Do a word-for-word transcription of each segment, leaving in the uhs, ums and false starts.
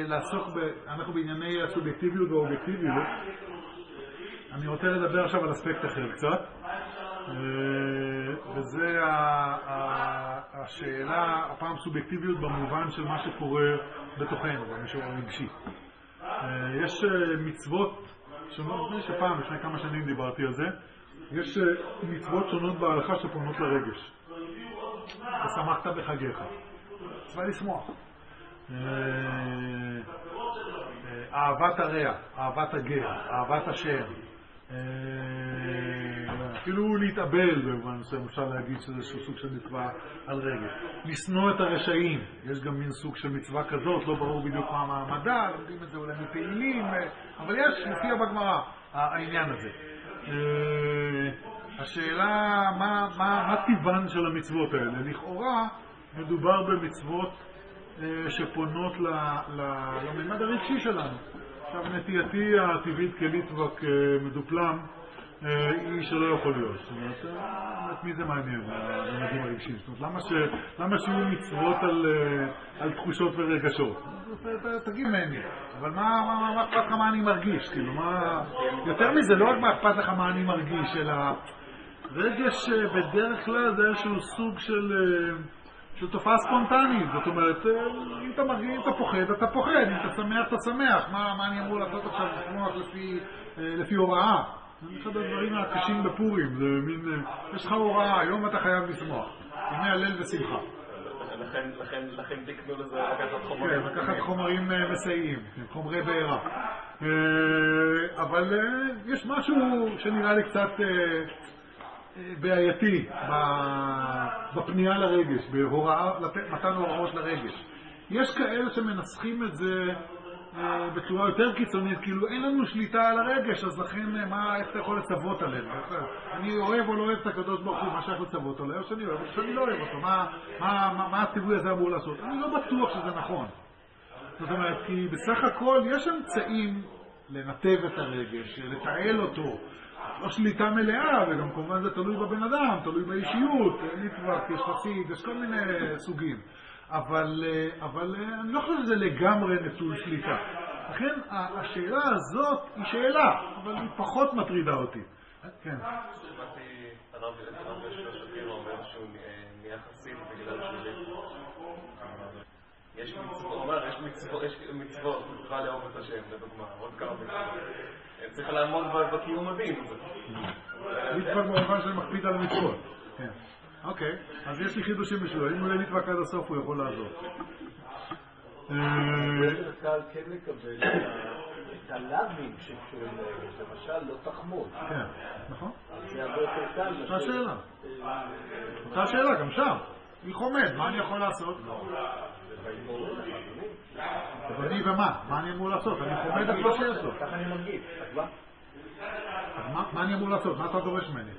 לעסוק, אנחנו בענייני הסובייקטיביות והאובייקטיביות. אני רוצה לדבר עכשיו על אספקט אחר קצת, וזה השאלה, הפעם סובייקטיביות במובן של מה שקורה בתוכנו, במישור הרגשי. יש מצוות שונות, שפעם, לפני כמה שנים דיברתי על זה, יש מצוות שונות בהלכה שפונות לרגש. ושמחת בחגיך. צבא לשמוח. אהבת הרע, אהבת הגר, אהבת השם. אפילו להתאבל במובן מסוים, אפשר להגיד שזה איזשהו סוג של מצווה על רגש. לשנוא את הרשעים, יש גם מין סוג של מצווה כזאת, לא ברור בדיוק מה המעמדה, לומדים את זה אולי מפעילים, אבל יש, מופיע בגמרא העניין הזה. השאלה, מה, מה, מה טיבן של המצוות האלה? לכאורה מדובר במצוות שפונות לממד הרגשי שלנו. עכשיו נטייתי הטבעית כליטבק מדופלם היא שלא יכול להיות. זאת אומרת, מי זה מעניין, הממדים הרגשיים? זאת אומרת, למה שיהיו מצוות על תחושות ורגשות? תגיד ממני, אבל מה אכפת לך מה אני מרגיש? יותר מזה, לא רק מה אכפת לך מה אני מרגיש, אלא רגש בדרך כלל זה איזשהו סוג של... של תופעה ספונטנית, זאת אומרת, אם אתה מרגיש, אם אתה פוחד, אתה פוחד, אם אתה שמח, אתה שמח. מה, מה אני אמור לעשות עכשיו? לשמוח לפי, לפי הוראה. זה אחד הדברים הקשים בפורים, זה מין, יש לך הוראה, היום אתה חייב לשמוח. ימי הלל ושמחה. לכן, לכן, לכן תקנו לזה לקחת חומרים. כן, לקחת חומרים מסייעים, חומרי בעירה. אבל יש משהו שנראה לי קצת... בעייתי בפנייה לרגש, בהוראה, מתן הוראות לרגש. יש כאלה שמנסחים את זה בצורה יותר קיצונית, כאילו אין לנו שליטה על הרגש, אז לכן מה, איך אתה יכול לצוות עליהם? אני אוהב או לא אוהב את הקדוש ברוך הוא, מה שייך לצוות עליהם, או שאני אוהב, או שאני לא אוהב אותו, מה, מה, מה, מה הציווי הזה אמור לעשות? אני לא בטוח שזה נכון. זאת אומרת, כי בסך הכל יש אמצעים לנתב את הרגש, לתעל אותו, לא שליטה מלאה, וגם כמובן זה תלוי בבן אדם, תלוי באישיות, נתבק, יש חסיד, יש כל מיני סוגים. אבל, אבל אני לא חושב שזה לגמרי נטול שליטה. לכן השאלה הזאת היא שאלה, אבל היא פחות מטרידה אותי. כן. שמעתי הרב שפירו אומר שהוא נהיה חסיד בגלל שהוא יש מצוות, אומר, יש מצוות, יש מצוות, מצווה לאהוב את השם, לדוגמה, עוד כמה מצוות. צריך לעמוד בקיום הדין. נתבק במובן של מקפיד על מצוות. כן. אוקיי, אז יש לי חידושים בשבילו, אם הוא לא נתבק עד הסוף הוא יכול לעזור. בדרך כלל כן לקבל את הלאווים שקשורים לרגש, למשל לא תחמוד. כן, נכון. זה הרבה יותר קל. אותה שאלה. אותה שאלה, גם שם. היא חומד, מה אני יכול לעשות? אדוני ומה? מה אני אמור לעשות? אני חומד את מה שיש לו. ככה אני מרגיש, אז מה? מה אני אמור לעשות? מה אתה דורש ממני?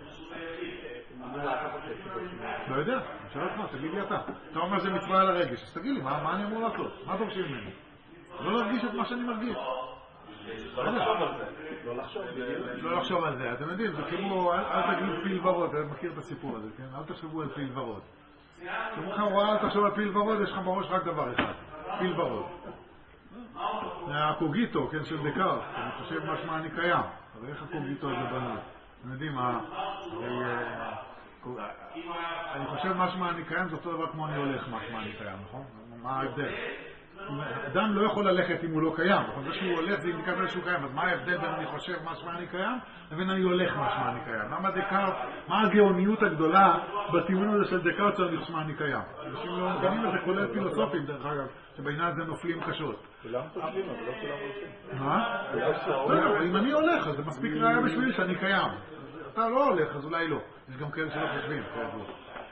לא יודע, אני שואל אותך, תגיד לי אתה. אתה אומר שזה מצווה על הרגש, אז תגיד לי, מה אני אמור לעשות? מה דורשים ממני? לא להרגיש את מה שאני מרגיש. לא לחשוב על זה. לא לחשוב על זה. אתם יודעים, זה כמו, אל תגיד פיל ורוד, אני מכיר את הסיפור הזה, כן? אל תחשבו על פיל ורוד. כשאומרים לך, וואל, תחשוב על פיל ורוד, יש לך בראש רק דבר אחד, פיל ורוד. הקוגיטו, כן, של דקארט, אני חושב משמע אני קיים. אבל איך הקוגיטו הזה בנו? אתם יודעים, אני חושב משמע אני קיים, זה אותו דבר כמו אני הולך משמע אני קיים, נכון? מה ההבדל? אדם לא יכול ללכת אם הוא לא קיים, אבל זה שהוא הולך זה אינדיקציה שהוא קיים, אז מה ההבדל בין אני חושב משמע אני קיים לבין אני הולך משמע אני קיים? למה דקארט, מה הגאוניות הגדולה בטיעון הזה של דקארט של משמע אני קיים? אנשים לא מגנים את זה, כולל פילוסופים דרך אגב, שבעניין הזה נופלים קשות. כולם חושבים, אבל לא כולם הולכים. מה? אבל אם אני הולך, אז זה מספיק ראיה בשבילי שאני קיים. אתה לא הולך, אז אולי לא. יש גם כאלה שלא חושבים, כידוע.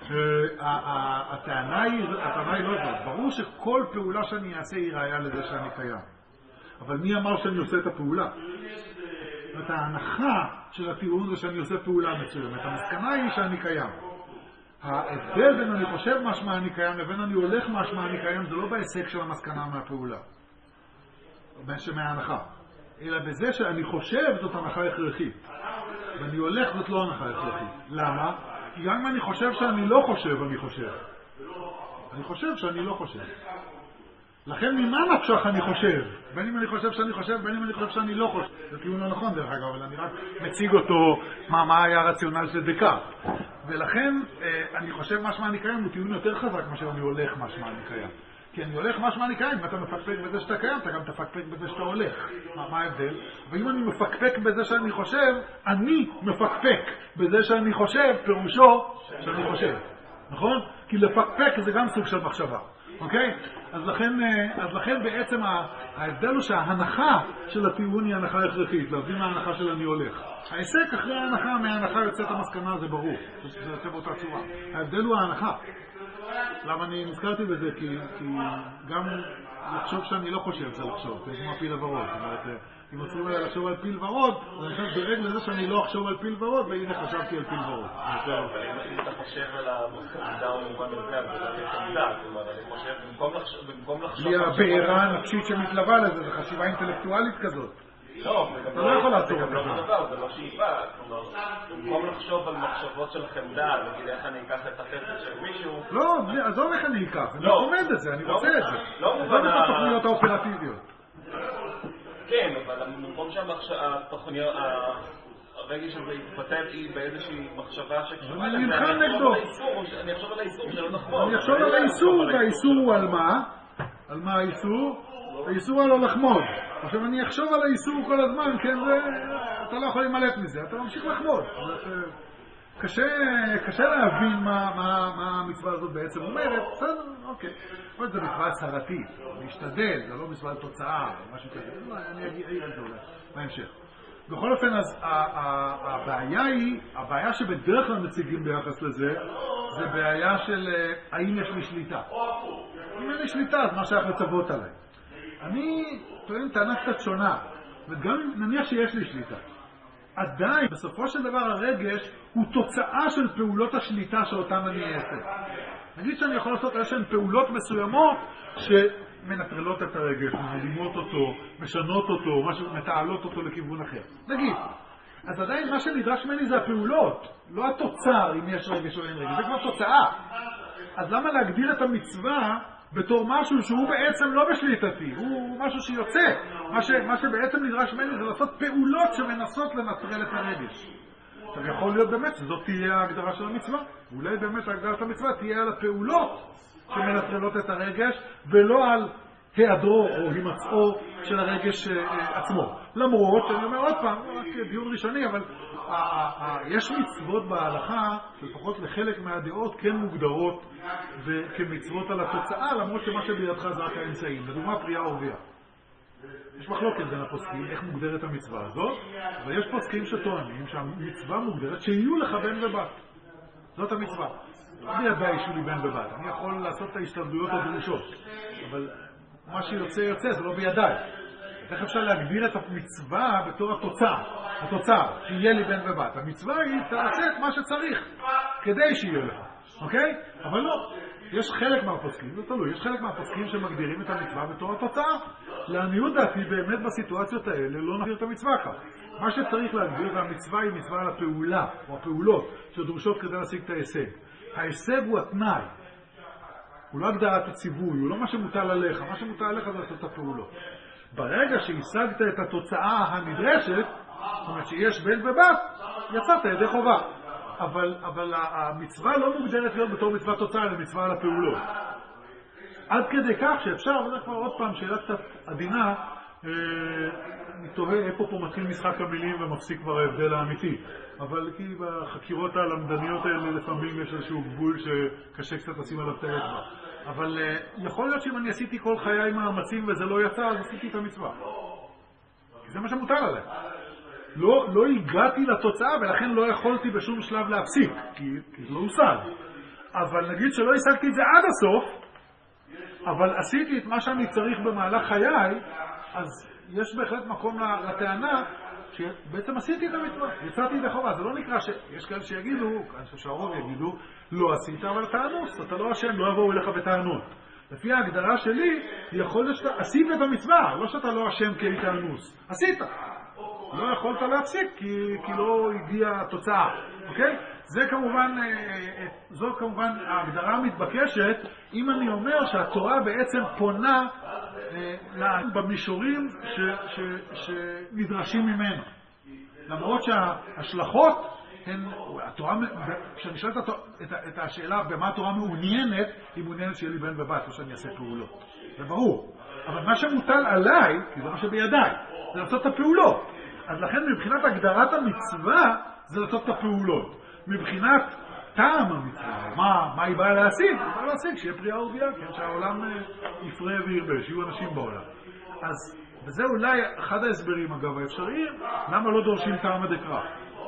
הטענה היא לא זאת. ברור שכל פעולה שאני אעשה היא ראיה לזה שאני קיים. אבל מי אמר שאני עושה את הפעולה? זאת אומרת, ההנחה של הטיעון זה שאני עושה פעולה מסוימת. המסקנה היא שאני קיים. ההבדל בין אני חושב משמע אני קיים לבין אני הולך משמע אני קיים זה לא בהיסק של המסקנה מהפעולה. מההנחה. אלא בזה שאני חושב זאת הנחה הכרחית. ואני הולך זאת לא הנחה הכרחית. למה? כי גם אם אני חושב שאני לא חושב, אני חושב. אני חושב שאני לא חושב. לכן ממה נפשך אני חושב? בין אם אני חושב שאני חושב, בין אם אני חושב שאני לא חושב. זה טיעון לא נכון דרך אגב, אבל אני רק מציג אותו, מה, מה היה הרציונל של דקארט. ולכן אני חושב משמע אני קיים הוא טיעון יותר חזק מאשר אני הולך משמע אני קיים. כי אני הולך משמע אני קיים, אם אתה מפקפק בזה שאתה קיים, אתה גם תפקפק בזה שאתה הולך. מה, מה ההבדל? ואם אני מפקפק בזה שאני חושב, אני מפקפק בזה שאני חושב, פירושו שאני חושב. נכון? כי לפקפק זה גם סוג של מחשבה. אוקיי? אז לכן, אז לכן בעצם ההבדל הוא שההנחה של הטיעון היא הנחה הכרחית, להבדיל מההנחה של אני הולך. העסק אחרי ההנחה, מההנחה יוצאת המסקנה, זה ברור. זה יוצא באותה צורה. ההבדל הוא ההנחה. למה אני נזכרתי בזה? כי, כי גם לחשוב שאני לא חושב זה לחשוב, זה כמו פיל ורוד. זאת אומרת, אם אסור לי לחשוב על פיל ורוד, אז אני חושב דרג לזה שאני לא אחשוב על פיל ורוד, והנה חשבתי על פיל ורוד. אבל אם אתה חושב על המוסקדה במובן הזה, אז זה לא חמדה. זאת אומרת, אני חושב, במקום לחשוב... היא הבעירה הנפשית שמתלווה לזה, זו חשיבה אינטלקטואלית כזאת. לא, אתה לא יכול לעצור את זה. זה לא שאיפה. כלומר, במקום לחשוב על מחשבות של חמדה, נגיד איך אני אקח את החפץ של מישהו... לא, עזוב איך אני אקח. אני עומד את זה, אני רוצה את זה. לא עזוב את התוכניות האופרטיביות. כן, אבל במקום שהתוכניות... הרגש הזה יתפתל היא באיזושהי מחשבה שקשורה... אני נלחם נגדו. אני אחשוב על האיסור שלא נכון. אני אחשוב על האיסור, והאיסור הוא על מה? על מה האיסור? האיסור על לא לחמוד. עכשיו אני אחשוב על האיסור כל הזמן, כן, אתה לא יכול להימלט מזה, אתה ממשיך לחמוד. קשה, קשה להבין מה, מה, מה המצווה הזאת בעצם אומרת, בסדר, אוקיי. אבל זה מצווה הצהרתית, להשתדל, זה לא מצווה תוצאה, או משהו כזה. אני אגיד על זה אולי, בהמשך. בכל אופן, אז הבעיה היא, הבעיה שבדרך כלל מציגים ביחס לזה, זה בעיה של האם יש לי שליטה. אם אין לי שליטה, אז מה שייך לצוות עליי. אני טוען טענה קצת שונה, וגם נניח שיש לי שליטה. עדיין, בסופו של דבר הרגש הוא תוצאה של פעולות השליטה שאותן אני אעשה. נגיד שאני יכול לעשות איזשהן פעולות מסוימות שמנטרלות את הרגש, מלימות אותו, משנות אותו, מתעלות אותו לכיוון אחר. נגיד, אז עדיין מה שנדרש ממני זה הפעולות, לא התוצר אם יש רגש או אין רגש, זה כבר תוצאה. אז למה להגדיר את המצווה בתור משהו שהוא בעצם לא בשליטתי, הוא משהו שיוצא. מה, ש, מה שבעצם נדרש ממני זה לעשות פעולות שמנסות לנטרל את הרגש. עכשיו יכול להיות באמת שזאת תהיה ההגדרה של המצווה. אולי באמת ההגדרה של המצווה תהיה על הפעולות שמנטרלות את הרגש, ולא על היעדרו או הימצאו של הרגש עצמו. למרות, אני אומר עוד פעם, רק דיון ראשוני, אבל יש מצוות בהלכה, לפחות לחלק מהדעות, כן מוגדרות כמצוות על התוצאה, למרות שמה שבידך זה רק האמצעים. לדוגמה, פרייה ורבייה. יש מחלוקת בין הפוסקים, איך מוגדרת המצווה הזאת, אבל יש פוסקים שטוענים שהמצווה מוגדרת שיהיו לך בן ובת. זאת המצווה. לא בידי שיהיו לי בן ובת. אני יכול לעשות את ההשתלבויות הדרושות, אבל מה שיוצא יוצא, זה לא בידיי. איך אפשר להגדיר את המצווה בתור התוצאה? התוצאה, שיהיה לי בן ובת. המצווה היא תעשה את מה שצריך, כדי שיהיה לך. אוקיי? אבל לא. יש חלק מהפוסקים, זה תלוי, יש חלק מהפוסקים שמגדירים את המצווה בתור התוצאה. לעניות דעתי, באמת בסיטואציות האלה לא נגדיר את המצווה כך. מה שצריך להגדיר, והמצווה היא מצווה על הפעולה, או הפעולות, שדרושות כדי להשיג את ההישג. ההישג הוא התנאי. הוא לא הגדרת הציווי, הוא לא מה שמוטל עליך, מה שמוטל עליך זה לעשות את הפעולות. ברגע שהשגת את התוצאה הנדרשת, זאת אומרת שיש בן ובת, יצאת ידי חובה. אבל, אבל המצווה לא מוגדרת להיות בתור מצווה תוצאה, אלא מצווה על הפעולות. עד כדי כך שאפשר, וזה כבר עוד פעם שאלה קצת עדינה, אה, אני תוהה איפה פה מתחיל משחק המילים ומפסיק כבר ההבדל האמיתי. אבל כי בחקירות הלמדניות האלה לפעמים יש איזשהו גבול שקשה קצת לשים עליו את האצבע. אבל אה, יכול להיות שאם אני עשיתי כל חיי מאמצים וזה לא יצא, אז עשיתי את המצווה. כי זה מה שמוטל עליי. לא, לא הגעתי לתוצאה ולכן לא יכולתי בשום שלב להפסיק, כי, כי זה לא הושג. אבל נגיד שלא השגתי את זה עד הסוף, אבל עשיתי את מה שאני צריך במהלך חיי, אז יש בהחלט מקום לטענה שבעצם עשיתי את המצווה, יצאתי ידי חובה. זה לא נקרא שיש כאלה שיגידו, אני חושב שהרוב יגידו, לא עשית אבל תענוס, אתה לא אשם, לא יבואו אליך בטענות. לפי ההגדרה שלי, יכול להיות שאתה עשית את המצווה, לא שאתה לא אשם כי היית תענוס. עשית. לא יכולת להפסיק כי, כי לא הגיעה התוצאה, אוקיי? זה כמובן, זו כמובן ההגדרה המתבקשת, אם אני אומר שהתורה בעצם פונה במישורים שנדרשים ממנו. למרות שההשלכות הן, התורה, כשאני שואל את השאלה במה התורה מעוניינת, היא מעוניינת שיהיה לי בן ובת, או שאני אעשה פעולות. זה ברור. אבל מה שמוטל עליי, כי זה מה שבידיי, זה לעשות את הפעולות. אז לכן מבחינת הגדרת המצווה, זה לעשות את הפעולות. מבחינת טעם המצווה, מה, מה היא באה להשיג? היא באה להשיג שיהיה פריאה ורבייה, כן, שהעולם יפרה וירבה, שיהיו אנשים בעולם. אז, וזה אולי אחד ההסברים, אגב, האפשריים, למה לא דורשים טעם הדקרא.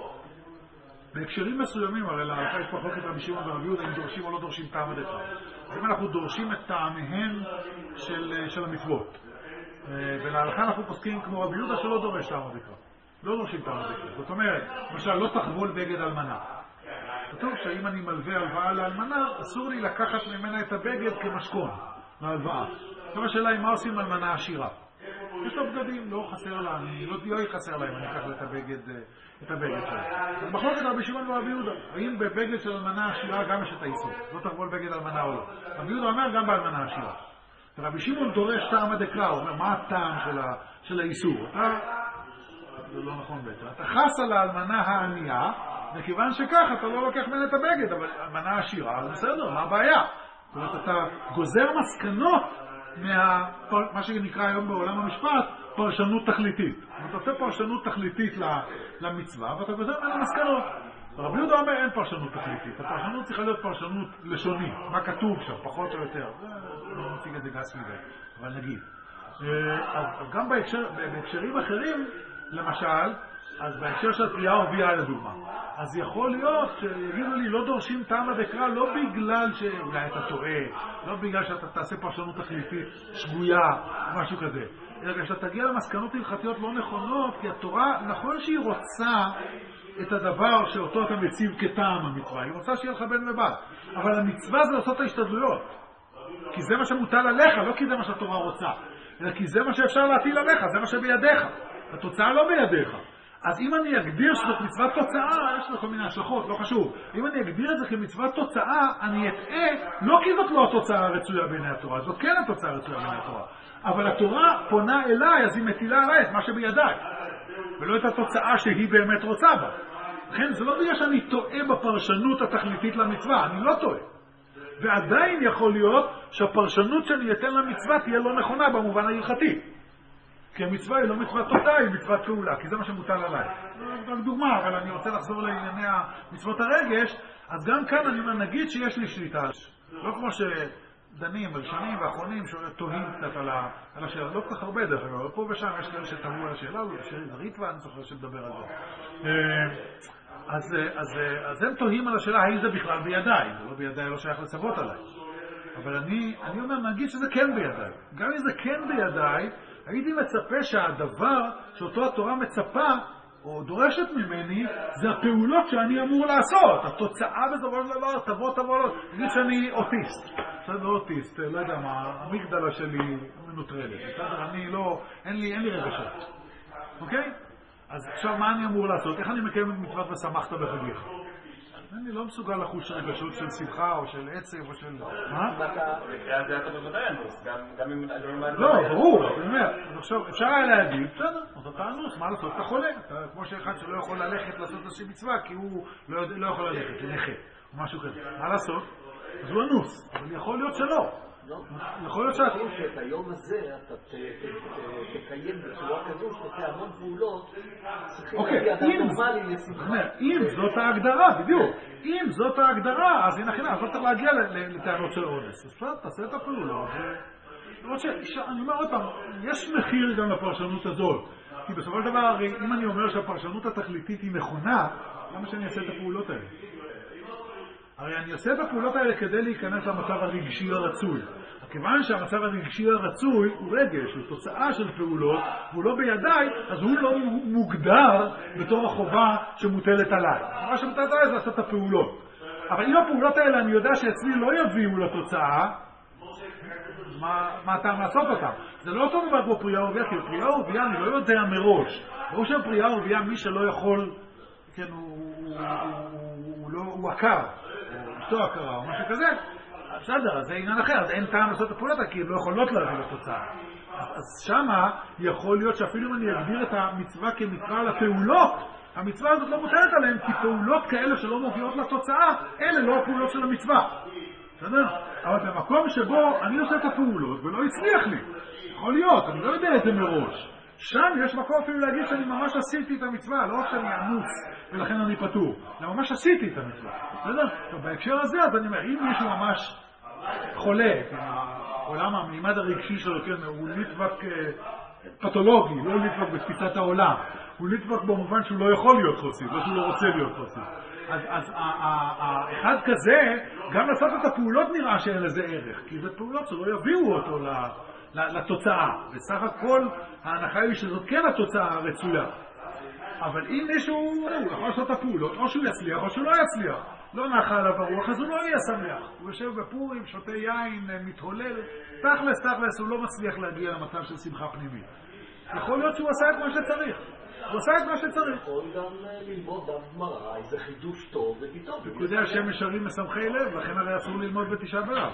בהקשרים מסוימים, הרי להלכה יש פחות את רבי שמעון ורבי יהודה, אם דורשים או לא דורשים טעם הדקרא. אז אם אנחנו דורשים את טעמיהן של, של המצוות, ולהלכה אנחנו פוסקים כמו רבי יהודה שלא דורש טעם הדקרא. לא דורשים טעם הדקרא. זאת אומרת, למשל, לא תחבול בגד אלמנה. כתוב שאם אני מלווה הלוואה לאלמנה, אסור לי לקחת ממנה את הבגד כמשכון להלוואה. עכשיו השאלה היא מה עושים אלמנה עשירה. יש לו בגדים, לא חסר לה, אני לא, לא יחסר להם, אני אקח לה את הבגד, את הבגד שלה. אז מחלוקת רבי שמעון ורבי יהודה, האם בבגד של אלמנה עשירה גם יש את האיסור? לא תחבול בגד אלמנה או לא. רבי יהודה אומר גם באלמנה עשירה. רבי שמעון דורש טעם הדקרא, הוא אומר מה הטעם של, ה, של האיסור? אתה, זה לא נכון בעצם. אתה חס על האלמנה הענייה, וכיוון שכך אתה לא לוקח ממנה את הבגד, אבל אלמנה עשירה, אז בסדר, מה הבעיה? זאת אומרת, אתה גוזר מסקנות מה, מה שנקרא היום בעולם המשפט, פרשנות תכליתית. אתה עושה פרשנות תכליתית למצווה, ואתה גוזר ממנה מסקנות. רבי יהודה אומר אין פרשנות תכליתית, הפרשנות צריכה להיות פרשנות לשונית, מה כתוב שם, פחות או יותר. לא מציג את זה גס מדי, אבל נגיד. אז גם בהקשר, בהקשרים אחרים, למשל, אז בהקשר של פריאה ורבייה לדוגמה, אז יכול להיות שיגידו לי לא דורשים טעם הדקרא לא בגלל שאולי אתה טועה, לא בגלל שאתה תעשה פרשנות תכליתית שגויה או משהו כזה, אלא שאתה תגיע למסקנות הלכתיות לא נכונות, כי התורה נכון שהיא רוצה את הדבר שאותו אתה מציב כטעם המצווה, היא רוצה שיהיה לך בן ובת, אבל המצווה זה לעשות את ההשתדלויות, כי זה מה שמוטל עליך, לא כי זה מה שהתורה רוצה, אלא כי זה מה שאפשר להטיל עליך, זה מה שבידיך, התוצאה לא בידיך. אז אם אני אגדיר שזאת מצוות תוצאה, יש לו כל מיני השלכות, לא חשוב. אם אני אגדיר את זה כמצוות תוצאה, אני אטעה, לא כי זאת לא התוצאה הרצויה בעיני התורה, זאת כן התוצאה הרצויה בעיני התורה. אבל התורה פונה אליי, אז היא מטילה עליי את מה שבידיי, ולא את התוצאה שהיא באמת רוצה בה. לכן זה לא בגלל שאני טועה בפרשנות התכליתית למצווה, אני לא טועה. ועדיין יכול להיות שהפרשנות שאני אתן למצווה תהיה לא נכונה במובן ההלכתי. כי המצווה היא לא מצוות תוצאה, היא מצוות פעולה, כי זה מה שמוטל עליי. זו רק דוגמה, אבל אני רוצה לחזור לענייני מצוות הרגש, אז גם כאן אני אומר, נגיד שיש לי שליטה, לא כמו שדנים, ראשונים ואחרונים, שתוהים קצת על השאלה, לא כל כך הרבה דרך אגב, פה ושם יש כאלה שתראו על השאלה, שרי ריטווה, אני זוכר שתדבר על זה. אז, אז, אז הם תוהים על השאלה, האם זה בכלל בידיי, זה לא בידיי, לא שייך לצוות עליי. אבל אני, אני אומר, נגיד שזה כן בידיי. גם אם זה כן בידיי, הייתי מצפה שהדבר שאותו התורה מצפה, או דורשת ממני, זה הפעולות שאני אמור לעשות. התוצאה בסופו של דבר, תבוא, תבוא, לא. נגיד שאני אוטיסט. אני לא אוטיסט, לא יודע מה, המגדלה שלי מנוטרלת. בסדר, אני לא, אין לי, אין לי רגשות. אוקיי? אז עכשיו מה אני אמור לעשות? איך אני מקיים את מצוות ושמחת בחגיך? אני לא מסוגל לחוש רגשות של שמחה או של עצב או של... מה? בקריאה זה אתה בוודאי אנוס, גם אם... לא, ברור, אני אומר. עכשיו, אפשר היה להגיד, בסדר, אז אתה אנוס, מה לעשות? אתה חולה. כמו שאחד שלא יכול ללכת לעשות איזושהי מצווה, כי הוא לא יכול ללכת, הוא נכה, או משהו כזה. מה לעשות? אז הוא אנוס, אבל יכול להיות שלא. יכול להיות שאת... שאת היום הזה אתה תקיים בצורה כזו שתעשה המון פעולות, צריכים להגיע אדם נורמלי לשמחה. אם זאת ההגדרה, בדיוק. אם זאת ההגדרה, אז הנה חינם, אז לא צריך להגיע לטענות של אונס. אז פשוט תעשה את הפעולות. אני אומר עוד פעם, יש מחיר גם לפרשנות הזאת. כי בסופו של דבר, אם אני אומר שהפרשנות התכליתית היא נכונה, למה שאני אעשה את הפעולות האלה? הרי אני עושה את הפעולות האלה כדי להיכנס למצב הרגשי הרצוי. כיוון שהמצב הרגשי הרצוי הוא רגש, הוא תוצאה של פעולות, והוא לא בידיי, אז הוא לא מוגדר בתור החובה שמוטלת עליי. מה שמוטלת עליי זה לעשות את הפעולות. אבל אם הפעולות האלה אני יודע שאצלי לא יביאו לתוצאה, מה, מה הטעם לעשות אותם? זה לא אותו דבר כמו פריאה ורבייה, כי פריאה ורבייה אני לא יודע מראש. ברור שפריאה ורבייה מי שלא יכול, כן, הוא, הוא, הוא, הוא, לא, הוא עקר, או אשתו עקרה, או משהו כזה, בסדר, אז זה עניין אחר, אז אין טעם לעשות את הפעולות, כי הן לא יכולות להביא לתוצאה. אז שמה יכול להיות שאפילו אם אני אגדיר את המצווה כמצווה לפעולות, המצווה הזאת לא מותרת עליהן, כי פעולות כאלה שלא מובילות לתוצאה, אלה לא הפעולות של המצווה. בסדר? אבל במקום שבו אני עושה את הפעולות ולא הצליח לי, יכול להיות, אני לא יודע את זה מראש. שם יש מקום אפילו להגיד שאני ממש עשיתי את המצווה, לא רק שאני עמוס ולכן אני פטור, אלא ממש עשיתי את המצווה. בסדר? ובהקשר הזה, אז אני אומר, אם מישהו ממש חולה, העולם המימד הרגשי שלו, כן, הוא נדבק פתולוגי, לא נדבק בתפיסת העולם, הוא נדבק במובן שהוא לא יכול להיות חסיד, לא שהוא לא רוצה להיות חסיד. אז, אז האחד כזה, גם לעשות את הפעולות נראה שאין לזה ערך, כי זה פעולות שלא יביאו אותו לתוצאה. בסך הכל ההנחה היא שזאת כן התוצאה הרצויה. אבל אם מישהו הוא יכול לעשות את הפעולות, או שהוא יצליח או שהוא לא יצליח, לא נחה עליו הרוח, אז הוא לא יהיה שמח. הוא יושב בפורים, שותה יין, מתהולל, תכלס תכלס הוא לא מצליח להגיע למצב של שמחה פנימית. יכול להיות שהוא עשה את מה שצריך. הוא עשה את מה שצריך. יכול גם ללמוד דף גמרא, איזה חידוש טוב ופתאום. פיקודי השם משרים משמחי לב, לכן הרי אסור ללמוד בתשעה באב.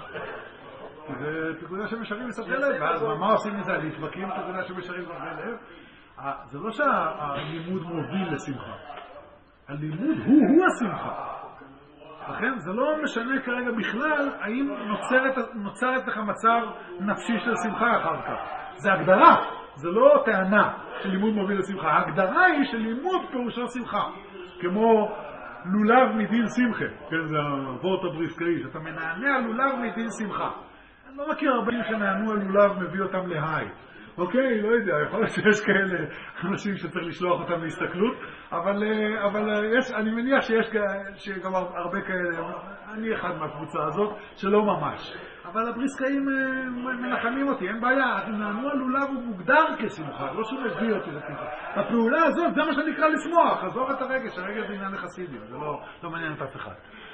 זה פיקודי השם משרים משמחי לב, ואז מה עושים מזה? להתווכחים פיקודי השם משרים משמחי לב? זה לא שהלימוד מוביל לשמחה. הלימוד הוא-הוא השמחה. לכן זה לא משנה כרגע בכלל האם נוצרת, נוצרת לך מצב נפשי של שמחה אחר כך. זה הגדרה, זה לא טענה שלימוד מוביל לשמחה. ההגדרה היא שלימוד פירושו שמחה. כמו לולב מדין שמחה. כן, זה הוורט הבריסקאי, שאתה מנענע לולב מדין שמחה. אני לא מכיר הרבה שנענו על לולב מביא אותם להי. אוקיי, לא יודע, יכול להיות שיש כאלה אנשים שצריך לשלוח אותם להסתכלות, אבל, אבל יש, אני מניח שיש שגם הרבה כאלה, אני אחד מהקבוצה הזאת, שלא ממש. אבל הבריסקאים מנחמים אותי, אין בעיה, נענו על לולב הוא מוגדר כשמחה, לא שהוא מביא אותי לשמחה. הפעולה הזאת, זה מה שנקרא לשמוח, עזוב את הרגש, הרגש זה עניין לחסידים, זה לא, לא מעניין את אף אחד.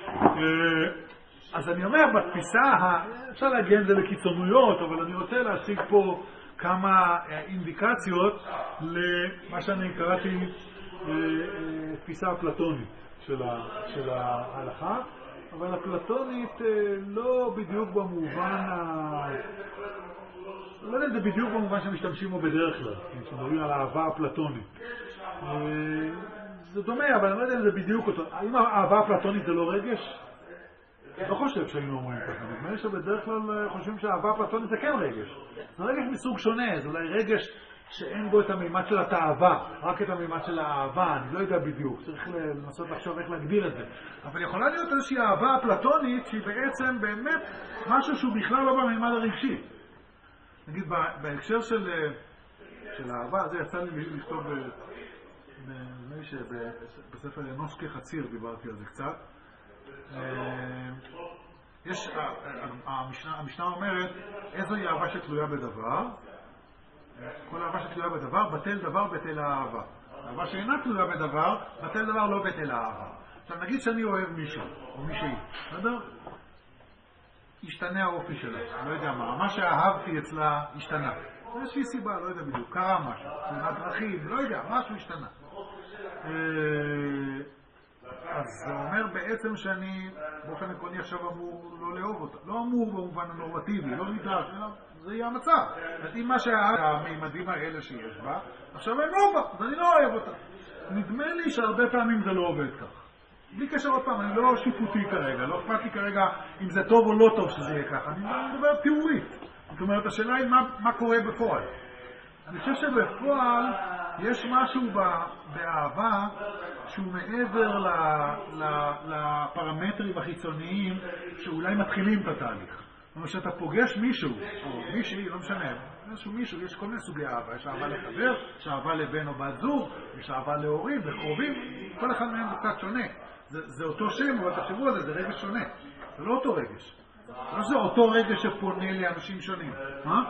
אז אני אומר, בתפיסה, אפשר להגיע את זה לקיצונויות, אבל אני רוצה להשיג פה כמה אינדיקציות למה שאני קראתי תפיסה אפלטונית של ההלכה, אבל אפלטונית לא בדיוק במובן ה... לא יודע, זה בדיוק במובן שמשתמשים בו בדרך כלל, כשמדברים על האהבה אפלטונית. זה דומה, אבל אני לא יודע אם זה בדיוק אותו. האם האהבה אפלטונית זה לא רגש? לא חושב שהיינו אומרים ככה. נדמה לי שבדרך כלל חושבים שהאהבה הפלטונית זה כן רגש. זה רגש מסוג שונה, זה אולי רגש שאין בו את המימד של התאווה, רק את המימד של האהבה, אני לא יודע בדיוק, צריך לנסות לחשוב איך להגדיר את זה. אבל יכולה להיות איזושהי אהבה אפלטונית שהיא בעצם באמת משהו שהוא בכלל לא במימד הרגשי. נגיד, בהקשר של, של האהבה, זה יצא לי לכתוב נדמה לי שבספר אנוש כחציר דיברתי על זה קצת. יש, המשנה, המשנה אומרת, איזוהי אהבה שתלויה בדבר? כל אהבה שתלויה בדבר, בטל דבר, בטל האהבה. אהבה שאינה תלויה בדבר, בטל דבר, לא בטל האהבה. עכשיו נגיד שאני אוהב מישהו, או מישהי, בסדר? ישתנה האופי שלה, אני לא יודע מה, מה שאהבתי אצלה ישתנה. איזושהי סיבה, לא יודע בדיוק, קרה משהו, תאונת דרכים, לא יודע, משהו השתנה. אז זה אומר בעצם שאני באופן עקרוני עכשיו אמור לא לאהוב אותה. לא אמור במובן הנורמטיבי, לא נדרש, זה יהיה המצב. אז אם מה שהמימדים האלה שיש בה, עכשיו אני לא אוהב, אז אני לא אוהב אותה. נדמה לי שהרבה פעמים זה לא עובד כך. בלי קשר עוד פעם, אני לא שיפוטי כרגע, לא אכפת לי כרגע אם זה טוב או לא טוב שזה יהיה ככה. אני מדבר תיאורית. זאת אומרת, השאלה היא מה, מה קורה בפועל. אני חושב שבפועל יש משהו באהבה שהוא מעבר לפרמטרים החיצוניים שאולי מתחילים את התהליך. זאת אומרת, שאתה פוגש מישהו, או מישהי, לא משנה, איזשהו מישהו, יש כל מיני סוגי אהבה. יש אהבה לחבר, יש אהבה לבן או בת זוג, יש אהבה להורים וקרובים, כל אחד מהם הוא קצת שונה. זה, זה אותו שם, אבל תחשבו על זה, זה רגש שונה. זה לא אותו רגש. לא שזה אותו רגש שפונה לאנשים שונים. מה?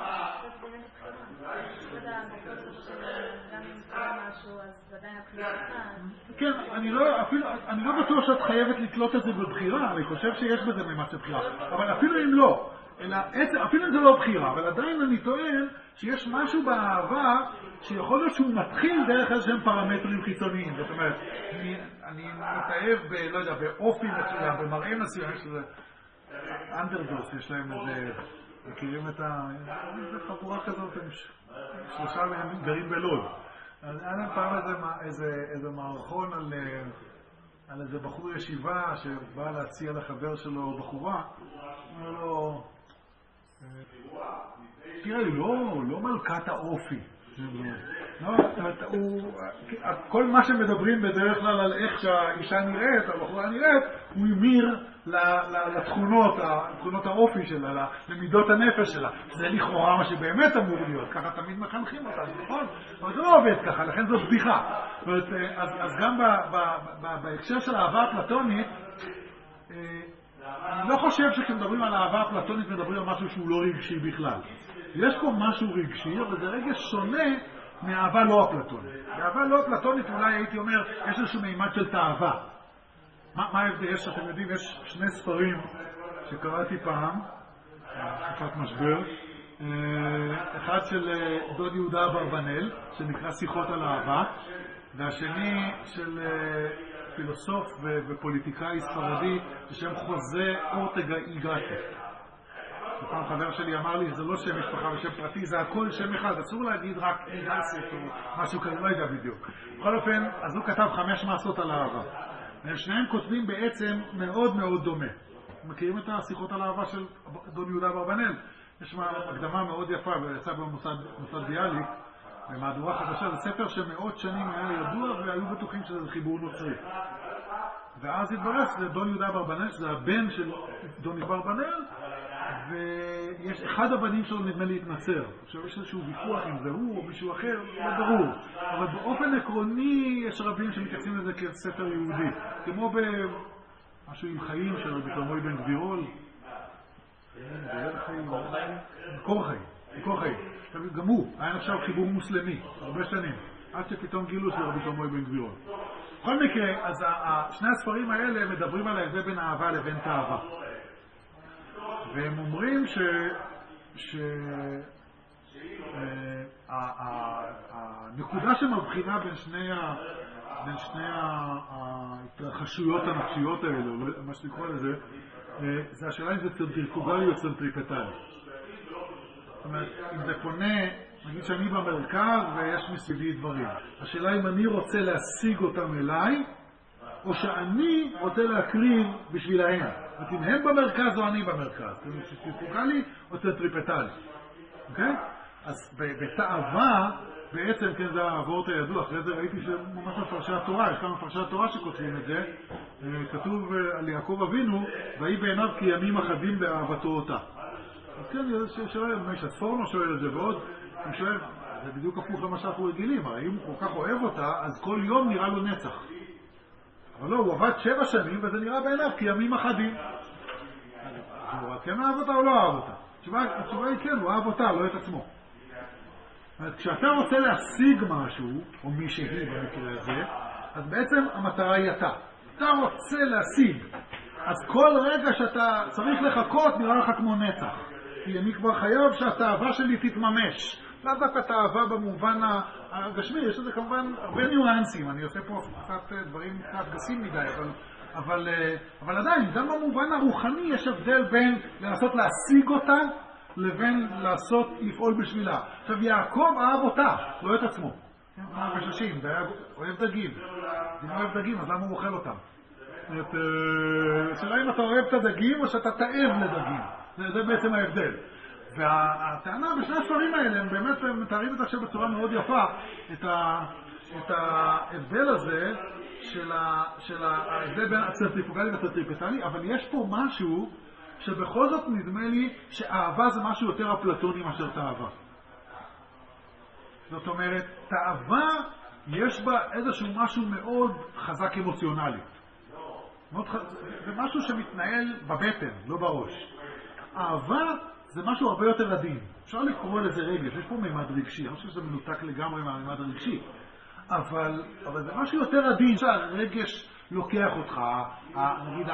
כן, אני לא, אפילו, אני לא בטוח שאת חייבת לקלוט את זה בבחירה, אני חושב שיש בזה ממש בחירה, אבל אפילו אם לא, אלא, אפילו אם זה לא בחירה, אבל עדיין אני טוען שיש משהו באהבה שיכול להיות שהוא מתחיל דרך איזשהם פרמטרים חיצוניים. זאת אומרת, אני, אני מתאהב ב, לא יודע, באופי מסוים, במראה מסוים, יש לזה אנדרדוס, יש להם איזה מכירים את ה... זה חבורה כזאת, הם שלושה מהם גרים בלוד. אז היה להם פעם איזה מערכון על איזה בחור ישיבה שבא להציע לחבר שלו בחורה. אומר לו, תראה לי, לא מלכת האופי. כל מה שמדברים בדרך כלל על איך שהאישה נראית, הבחורה נראית, הוא ימיר לתכונות, לתכונות האופי שלה, למידות הנפש שלה. זה לכאורה מה שבאמת אמור להיות, ככה תמיד מחנכים אותה, נכון? אבל זה לא עובד ככה, לכן זו בדיחה. אז גם בהקשר של האהבה הפלטונית, אני לא חושב שכשמדברים על האהבה הפלטונית מדברים על משהו שהוא לא רגשי בכלל. יש פה משהו רגשי, אבל זה רגש שונה מהאהבה לא אפלטונית. באהבה לא אפלטונית אולי הייתי אומר, יש איזשהו מימד של תאווה. מה, מה ההבדל? יש, אתם יודעים, יש שני ספרים שקראתי פעם, תקופת משבר. אחד של דוד יהודה אברבנאל, שנקרא שיחות על אהבה, והשני של פילוסוף ופוליטיקאי ספרדי, בשם חוזה אורטגה איגאטה. פעם חבר שלי אמר לי, זה לא שם משפחה ושם פרטי, זה הכל שם אחד, אסור להגיד רק איגאסט או משהו כזה, לא יודע בדיוק. בכל אופן, אז הוא כתב חמש מעשות על אהבה. והם שניהם כותבים בעצם מאוד מאוד דומה. מכירים את השיחות על אהבה של דוד יהודה אברבנאל? יש הקדמה מאוד יפה, ויצא במוסד ביאליק, במהדורה חדשה, זה ספר שמאות שנים היה ידוע והיו בטוחים שזה חיבור נוצרי. ואז התברר שזה דון יהודה אברבנאל, שזה הבן של דון יהודה אברבנאל, ויש אחד הבנים שלו נדמה להתנצר. עכשיו יש איזשהו ויכוח אם זה הוא או מישהו אחר, לא ברור. אבל באופן עקרוני יש רבים שמתייחסים לזה כספר יהודי. כמו במשהו עם חיים של רבי שלמה בן גבירול. מקור חיים. מקור חיים. גם הוא היה נחשב חיבור מוסלמי, הרבה שנים. עד שפתאום גילו של רבי שלמה בן גבירול. בכל מקרה, אז שני הספרים האלה מדברים על ההבדל בין אהבה לבין תאווה. והם אומרים ש... ש... הנקודה שמבחינה בין שני ה... בין שני ההתרחשויות הנפשיות האלה, מה שנקרא לזה, זה השאלה אם זה צנטריפוגלי או צנטריפטלי. זאת אומרת, אם זה פונה, נגיד שאני במרכז ויש מסביבי דברים. השאלה אם אני רוצה להשיג אותם אליי, או שאני רוצה להקריב בשבילהם. זאת אומרת, אם הם במרכז או אני במרכז. זה צנטריפוגלי או צנטריפטלי. אוקיי? אז בתאווה, בעצם, כן, זה העבורת הידוע. אחרי זה ראיתי שממש מפרשי התורה, יש כמה מפרשי התורה שכותבים את זה. כתוב על יעקב אבינו, ויהי בעיניו כי ימים אחדים באהבתו אותה. אז כן, שואל, שהספורנו שואל את זה, ועוד, הוא שואל, זה בדיוק הפוך למה שאנחנו רגילים, הרי אם הוא כל כך אוהב אותה, אז כל יום נראה לו נצח. אבל לא, הוא עבד שבע שנים, וזה נראה בעיניו כימים אחדים. הוא כן אהב אותה או לא אהב אותה? התשובה היא כן, הוא אהב אותה, לא את עצמו. כשאתה רוצה להשיג משהו, או מישהי במקרה הזה, אז בעצם המטרה היא אתה. אתה רוצה להשיג. אז כל רגע שאתה צריך לחכות נראה לך כמו נצח. כי אני כבר חייב שהתאווה שלי תתממש. לא דווקא התאווה במובן הגשמי, יש לזה כמובן הרבה ניואנסים. אני עושה פה קצת דברים קצת גסים מדי, אבל, אבל, אבל עדיין, גם במובן הרוחני יש הבדל בין לנסות להשיג אותה, לבין לעשות, לפעול בשבילה. עכשיו, יעקב אהב אותה, לא את עצמו. מה בששים, זה היה אוהב דגים. אם הוא אוהב דגים, אז למה הוא אוכל אותם? שאלה אם אתה אוהב את הדגים או שאתה תאב לדגים. זה, זה בעצם ההבדל. והטענה בשני הספרים האלה, הם באמת מתארים את עכשיו בצורה מאוד יפה את, ה, את ההבדל הזה של, ה, של ההבדל בין הצנטריפוגלי והצנטריפטלי, אבל יש פה משהו שבכל זאת נדמה לי שאהבה זה משהו יותר אפלטוני מאשר תאווה. זאת אומרת, תאווה יש בה איזשהו משהו מאוד חזק אמוציונלית. זה משהו שמתנהל בבטן, לא בראש. אהבה זה משהו הרבה יותר עדין. אפשר לקרוא לזה רגש, יש פה מימד רגשי, אני חושב שזה מנותק לגמרי מהמימד הרגשי. אבל, אבל זה משהו יותר עדין, שהרגש לוקח אותך, נגיד,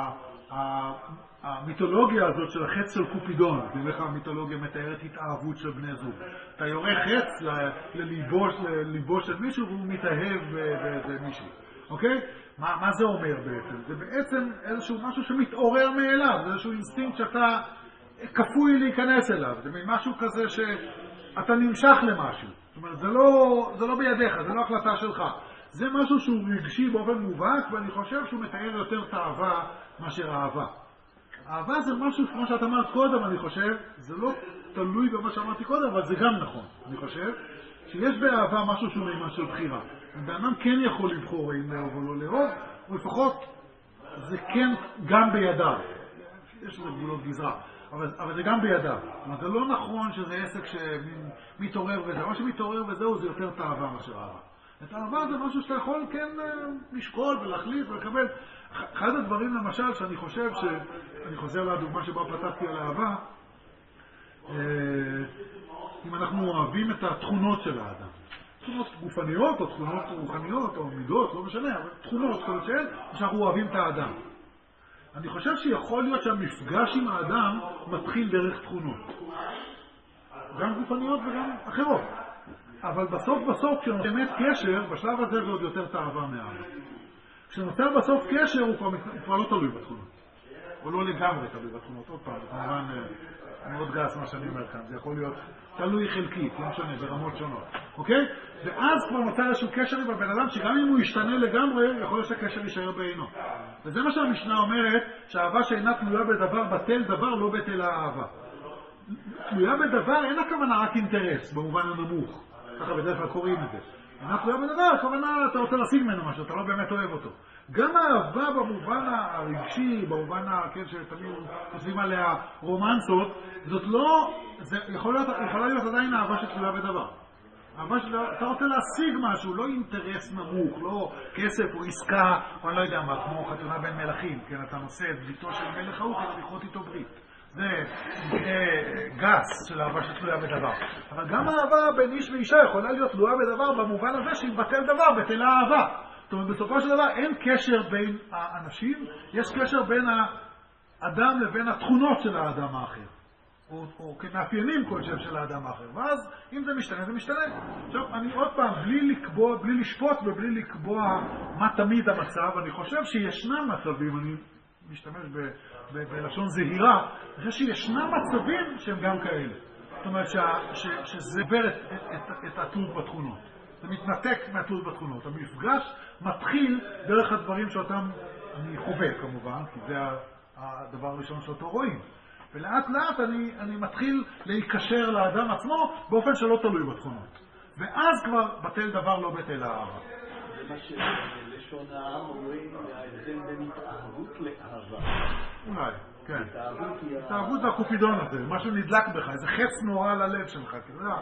המיתולוגיה הזאת של החץ של קופידון, נלך המיתולוגיה מתארת התאהבות של בני זוג. אתה יורה חץ לליבו של מישהו והוא מתאהב במישהו. אוקיי? מה, מה זה אומר בעצם? זה בעצם איזשהו משהו שמתעורר מאליו, זה איזשהו אינסטינקט שאתה כפוי להיכנס אליו, זה מין משהו כזה שאתה נמשך למשהו. זאת אומרת, זה לא, זה לא בידיך, זה לא החלטה שלך. זה משהו שהוא רגשי באופן מובהק, ואני חושב שהוא מתאר יותר תאווה מאשר אהבה. אהבה זה משהו, כמו שאת אמרת קודם, אני חושב, זה לא תלוי במה שאמרתי קודם, אבל זה גם נכון. אני חושב שיש באהבה משהו שהוא מימד של בחירה. האדם כן יכול לבחור אם לאהוב או לא לאהוב, או לפחות זה כן גם בידיו. יש לזה גבולות גזרה, אבל, אבל זה גם בידיו. זאת אומרת, זה לא נכון שזה עסק שמתעורר וזה. מה שמתעורר וזהו זה יותר תאווה מאשר אהבה. את האהבה זה משהו שאתה יכול כן לשקול ולהחליט ולקבל. אחד הדברים למשל שאני חושב שאני חוזר לדוגמה שבה פתחתי על אהבה, אם אנחנו אוהבים את התכונות של האדם, תכונות גופניות או תכונות רוחניות או מידות, לא משנה, אבל תכונות כל שאין, שאנחנו אוהבים את האדם. אני חושב שיכול להיות שהמפגש עם האדם מתחיל דרך תכונות, גם גופניות וגם אחרות. אבל בסוף בסוף כשנוצר באמת קשר, בשלב הזה זה עוד יותר תאווה מאהבה. כשנוצר בסוף קשר הוא כבר, הוא כבר לא תלוי בתכונות. הוא לא לגמרי תלוי בתכונות. עוד פעם, זה כמובן מאוד גס מה שאני אומר כאן. זה יכול להיות תלוי חלקית, לא משנה, ברמות שונות. אוקיי? ואז כבר נוצר איזשהו קשר עם הבן אדם, שגם אם הוא ישתנה לגמרי, יכול להיות שהקשר יישאר בעינו. וזה מה שהמשנה אומרת, שהאהבה שאינה תלויה בדבר, בטל דבר, לא בטל האהבה. תלויה בדבר, אין הכוונה רק אינטרס, במובן הנמוך. ככה בדרך כלל קוראים את זה. אינה תלויה בדבר, הכוונה אתה רוצה להשיג ממנו משהו, אתה לא באמת אוהב אותו. גם האהבה במובן הרגשי, במובן כן, שתמיד חושבים עליה רומנסות, זאת לא, זה יכול להיות, יכולה להיות עדיין אהבה שתלויה בדבר. אהבה שאתה אתה רוצה להשיג משהו, לא אינטרס נמוך, לא כסף או עסקה, או אני לא יודע מה, כמו חתונה בין מלכים, כן, אתה נושא את ביתו של מלך ההוא כדי לכרות איתו ברית. זה גס של אהבה שתלויה בדבר. אבל גם האהבה בין איש ואישה יכולה להיות תלויה בדבר במובן הזה שהיא בטל דבר, בטלה אהבה. זאת אומרת, בסופו של דבר אין קשר בין האנשים, יש קשר בין האדם לבין התכונות של האדם האחר. או, או כמאפיינים כלשהם של האדם האחר. ואז אם זה משתנה, זה משתנה. עכשיו, אני עוד פעם, בלי לקבוע, בלי לשפוט ובלי לקבוע מה תמיד המצב, אני חושב שישנם מצבים, אני משתמש ב, ב, בלשון זהירה, אני חושב שישנם מצבים שהם גם כאלה. זאת אומרת ש, ש, שזה עובר את, את, את, את התלות בתכונות. זה מתנתק מהתלות בתכונות. המפגש מתחיל דרך הדברים שאותם אני חווה כמובן, כי זה הדבר הראשון שאותו רואים. ולאט לאט אני, אני מתחיל להיקשר לאדם עצמו באופן שלא תלוי בתכונות. ואז כבר בטל דבר לא בטל האהבה. זה מה שלשון העם אומרים, ההבדל בין התאהבות לאהבה. אולי, כן. התאהבות זה הקופידון הזה, משהו נדלק בך, איזה חץ נורא ללב שלך.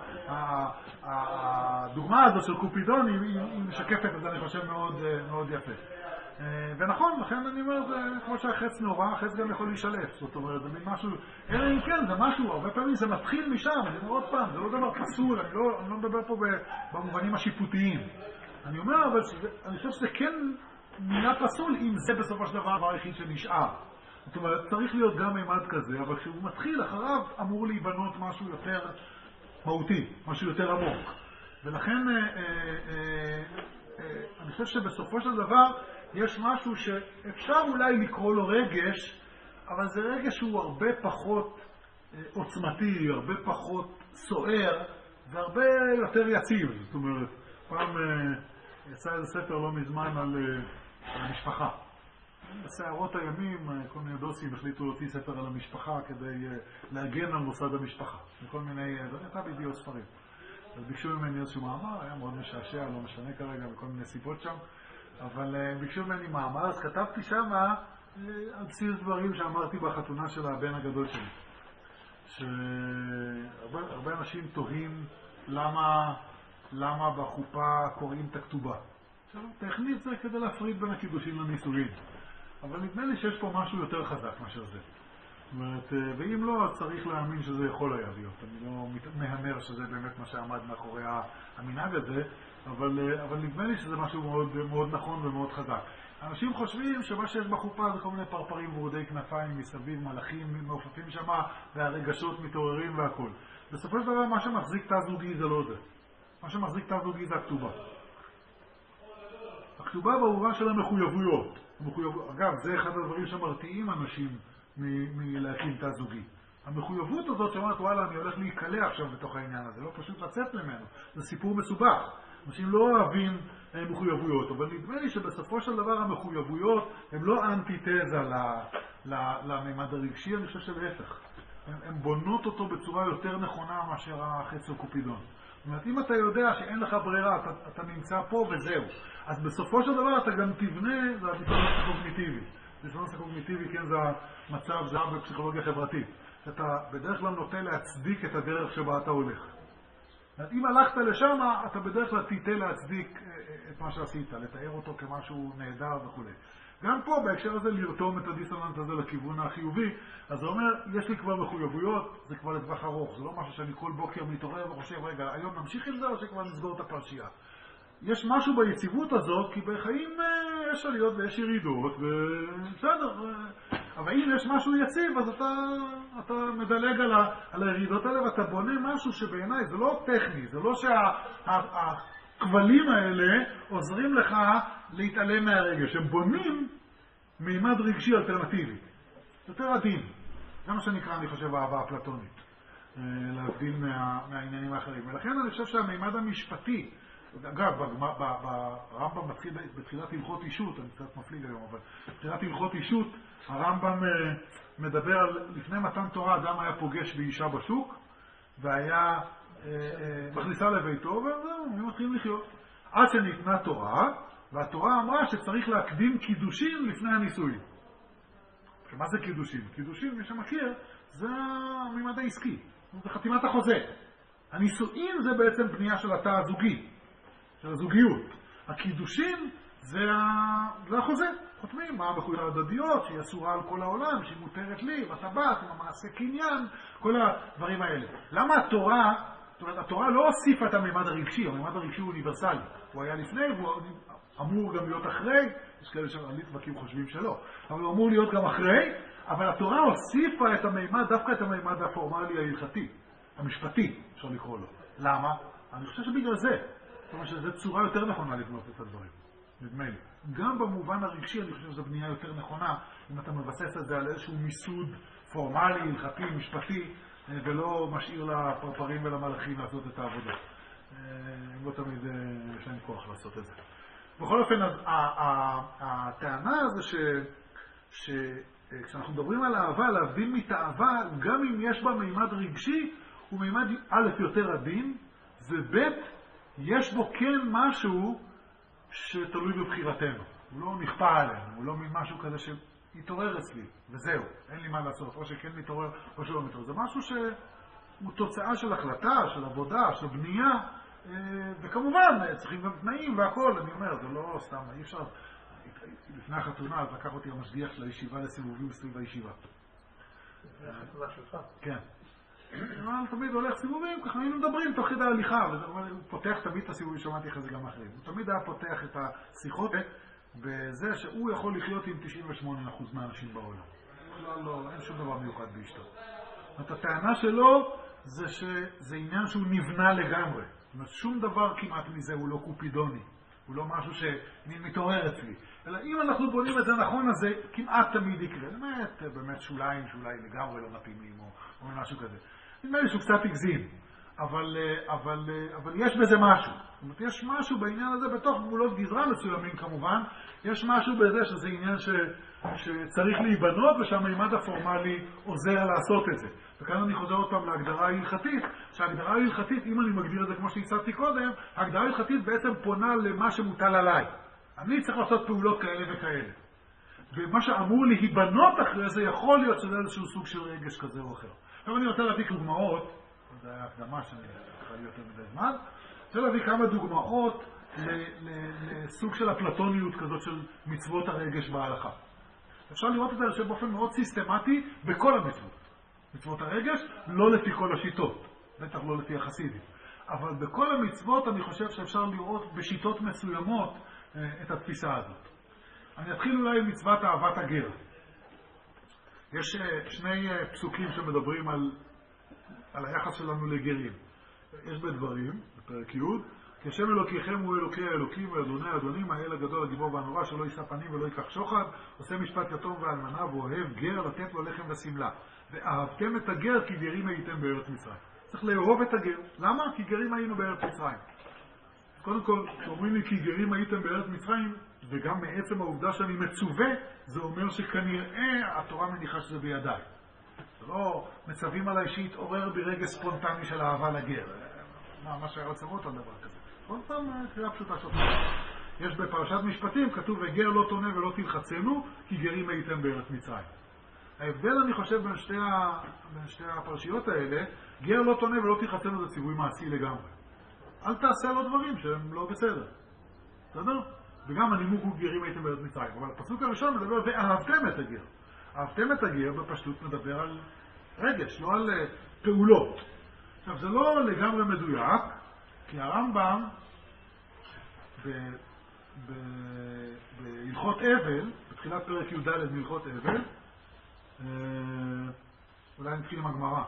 הדוגמה הזו של קופידון היא משקפת את זה, אני חושב, מאוד יפה. ונכון, לכן אני אומר, זה כמו שהחץ נורא, החץ גם יכול להישלף. זאת אומרת, זה משהו, אלא אם כן, זה משהו, הרבה פעמים זה מתחיל משם, אני אומר עוד פעם, זה לא דבר פסול, אני לא, אני לא מדבר פה במובנים השיפוטיים. אני אומר, אבל שזה, אני חושב שזה כן מילה פסול, אם זה בסופו של דבר הדבר היחיד שנשאר. זאת אומרת, צריך להיות גם מימד כזה, אבל כשהוא מתחיל, אחריו אמור להיבנות משהו יותר מהותי, משהו יותר עמוק. ולכן, אה, אה, אה, אה, אני חושב שבסופו של דבר, יש משהו שאפשר אולי לקרוא לו רגש, אבל זה רגש שהוא הרבה פחות עוצמתי, הרבה פחות סוער, והרבה יותר יציב. זאת אומרת, פעם יצא איזה ספר לא מזמן על, על המשפחה. בסערות הימים, כל מיני דוסים החליטו להוציא ספר על המשפחה כדי להגן על מוסד המשפחה. מכל מיני, זה הייתה בידיעות ספרים. אז ביקשו ממני איזשהו מאמר, היה מאוד משעשע, לא משנה כרגע, מכל מיני סיבות שם. אבל ביקשו ממני מאמר, אז כתבתי שם על בסיס דברים שאמרתי בחתונה של הבן הגדול שלי. שהרבה אנשים תוהים למה, למה בחופה קוראים את הכתובה. עכשיו, טכנית זה כדי להפריד בין הקידושים לנישואין. אבל נדמה לי שיש פה משהו יותר חזק מאשר זה. זאת אומרת, ואם לא, אז צריך להאמין שזה יכול היה להיות. אני לא מהמר שזה באמת מה שעמד מאחורי המנהג הזה, אבל, אבל נדמה לי שזה משהו מאוד, מאוד נכון ומאוד חזק. אנשים חושבים שמה שיש בחופה זה כל מיני פרפרים ורודי כנפיים מסביב, מלאכים מעופפים שם, והרגשות מתעוררים והכל. בסופו של דבר, מה שמחזיק תא זוגי זה לא זה. מה שמחזיק תא זוגי זה הכתובה. הכתובה במובן של המחויבויות. המחויב... אגב, זה אחד הדברים שמרתיעים אנשים מ- מלהקים תא זוגי. המחויבות הזאת שאומרת, וואלה, אני הולך להיקלע עכשיו בתוך העניין הזה, לא פשוט לצאת ממנו. זה סיפור מסובך. אנשים לא אוהבים מחויבויות, אבל נדמה לי שבסופו של דבר המחויבויות הן לא אנטיתזה לממד הרגשי, אני חושב שלהפך. הן בונות אותו בצורה יותר נכונה מאשר החץ הקופידון. זאת אומרת, אם אתה יודע שאין לך ברירה, אתה, אתה נמצא פה וזהו. אז בסופו של דבר אתה גם תבנה, זה הדיסוננס הקוגניטיבי. דיסוננס הקוגניטיבי, כן, זה המצב, זה בפסיכולוגיה חברתית. שאתה בדרך כלל נוטה להצדיק את הדרך שבה אתה הולך. אם הלכת לשם, אתה בדרך כלל תיתה להצדיק את מה שעשית, לתאר אותו כמשהו נהדר וכו'. גם פה, בהקשר הזה, לרתום את הדיסוננס הזה לכיוון החיובי, אז זה אומר, יש לי כבר מחויבויות, זה כבר לטווח ארוך, זה לא משהו שאני כל בוקר מתעורר וחושב, רגע, היום נמשיך עם זה או שכבר נסגור את הפרשייה. יש משהו ביציבות הזאת, כי בחיים יש עליות ויש ירידות, ובסדר, אבל אם יש משהו יציב, אז אתה, אתה מדלג על, ה, על הירידות האלה, ואתה בונה משהו שבעיניי זה לא טכני, זה לא שהכבלים האלה עוזרים לך להתעלם מהרגש, הם בונים מימד רגשי אלטרנטיבי, יותר עדין, זה מה שנקרא, אני חושב, האהבה הפלטונית, להבדיל מה, מהעניינים האחרים, ולכן אני חושב שהמימד המשפטי, אגב, ברמב"ם מתחיל בתחילת הלכות אישות, אני קצת מפליג היום, אבל בתחילת הלכות אישות, הרמב"ם מדבר על, לפני מתן תורה, אדם היה פוגש באישה בשוק, והיה מכניסה לביתו, וזהו, הם מתחילים לחיות. עד שניתנה תורה, והתורה אמרה שצריך להקדים קידושים לפני הנישואים. מה זה קידושים? קידושים, מי שמכיר, זה המימד העסקי, זה חתימת החוזה. הנישואים זה בעצם בנייה של התא הזוגי. של הזוגיות. הקידושים זה, ה... זה החוזה. חותמים, מה המחויבות ההדדיות, שהיא אסורה על כל העולם, שהיא מותרת לי, בטבעת, עם המעשה קניין, כל הדברים האלה. למה התורה, זאת אומרת, התורה לא הוסיפה את הממד הרגשי, הממד הרגשי הוא אוניברסלי. הוא היה לפני, והוא אמור גם להיות אחרי, יש כאלה שהליטבקים חושבים שלא, אבל הוא אמור להיות גם אחרי, אבל התורה הוסיפה את הממד, דווקא את הממד הפורמלי ההלכתי, המשפטי, אפשר לקרוא לו. למה? אני חושב שבגלל זה. זאת אומרת שזו צורה יותר נכונה לבנות את הדברים, נדמה לי. גם במובן הרגשי אני חושב שזו בנייה יותר נכונה, אם אתה מבסס את זה על איזשהו מיסוד פורמלי, הלכתי, משפטי, ולא משאיר לפרפרים ולמלאכים לעשות את העבודה. הם לא תמיד יש להם כוח לעשות את זה. בכל אופן, הטענה הזו שכשאנחנו מדברים על אהבה, להבדיל מתאהבה, גם אם יש בה מימד רגשי, הוא מימד א' יותר עדין, וב' יש בו כן משהו שתלוי בבחירתנו. הוא לא נכפה עלינו, הוא לא משהו כזה שיתעורר אצלי, וזהו, אין לי מה לעשות, או שכן מתעורר או שלא מתעורר. זה משהו שהוא תוצאה של החלטה, של עבודה, של בנייה, וכמובן צריכים גם תנאים והכל, אני אומר, זה לא סתם, אי אפשר, לפני החתונה, אז לקח אותי המשגיח של הישיבה לסיבובים סביב הישיבה. לפני החתונה שלך? כן. אבל תמיד הולך סיבובים, ככה היינו מדברים תוך כדי ההליכה, הוא פותח תמיד את הסיבובים, שמעתי לך זה גם אחרים. הוא תמיד היה פותח את השיחות בזה שהוא יכול לחיות עם תשעים ושמונה אחוז מהאנשים בעולם. בכלל לא, אין שום דבר מיוחד באשתו. זאת הטענה שלו זה שזה עניין שהוא נבנה לגמרי. זאת אומרת, שום דבר כמעט מזה הוא לא קופידוני. הוא לא משהו שמתעורר אצלי. אלא אם אנחנו בונים את זה נכון, אז זה כמעט תמיד יקרה. באמת, באמת שוליים שאולי לגמרי לא מתאימים או, או משהו כזה. נדמה לי שהוא קצת הגזים, אבל, אבל, אבל יש בזה משהו. זאת אומרת, יש משהו בעניין הזה, בתוך גבולות גזרה מסוימים כמובן, יש משהו בזה שזה עניין ש, שצריך להיבנות, ושהמימד הפורמלי עוזר לעשות את זה. וכאן אני חוזר עוד פעם להגדרה ההלכתית, שההגדרה ההלכתית, אם אני מגדיר את זה כמו שהצעתי קודם, ההגדרה ההלכתית בעצם פונה למה שמוטל עליי. אני צריך לעשות פעולות כאלה וכאלה. ומה שאמור להיבנות אחרי זה יכול להיות שזה איזשהו סוג של רגש כזה או אחר. עכשיו אני רוצה להביא דוגמאות, זו היה הקדמה שאני צריכה להיות יותר מדי זמן, רוצה להביא כמה דוגמאות לסוג של הפלטוניות כזאת של מצוות הרגש בהלכה. אפשר לראות את זה שבאופן מאוד סיסטמטי בכל המצוות. מצוות הרגש, לא לפי כל השיטות, בטח לא לפי החסידים. אבל בכל המצוות אני חושב שאפשר לראות בשיטות מסוימות את התפיסה הזאת. אני אתחיל אולי עם מצוות אהבת הגר. יש שני פסוקים שמדברים על, על היחס שלנו לגרים. יש בדברים, בפרק י', כי השם אלוקיכם הוא אלוקי האלוקים ואדוני האדונים, האל הגדול הגיבור והנורא, שלא יישא פנים ולא ייקח שוחד, עושה משפט יתום ואלמנה, ואוהב גר לתת לו לחם וסמלה. ואהבתם את הגר כי גרים הייתם בארץ מצרים. צריך לאהוב את הגר. למה? כי גרים היינו בארץ מצרים. קודם כל, כשאומרים לי כי גרים הייתם בארץ מצרים, וגם מעצם העובדה שאני מצווה, זה אומר שכנראה התורה מניחה שזה בידיי. זה לא מצווים עליי שיתעורר ברגע ספונטני של אהבה לגר. מה, מה שהיה לצוות על דבר כזה. עוד פעם, קריאה פשוטה שלך. יש בפרשת משפטים, כתוב, וגר לא תונה ולא תלחצנו, כי גרים הייתם בארץ מצרים. ההבדל, אני חושב, בין שתי, ה... בין שתי הפרשיות האלה, גר לא תונה ולא תלחצנו זה ציווי מעשי לגמרי. אל תעשה לו דברים שהם לא בסדר. בסדר? וגם הנימוק הוא גרים הייתם בארץ מצרים. אבל הפסוק הראשון מדבר, ואהבתם את הגר. אהבתם את הגר בפשטות מדבר על רגש, לא על פעולות. עכשיו, זה לא לגמרי מדויק, כי הרמב"ם בהלכות אבל, בתחילת פרק י"ד מהלכות אבל, אולי נתחיל עם הגמרא.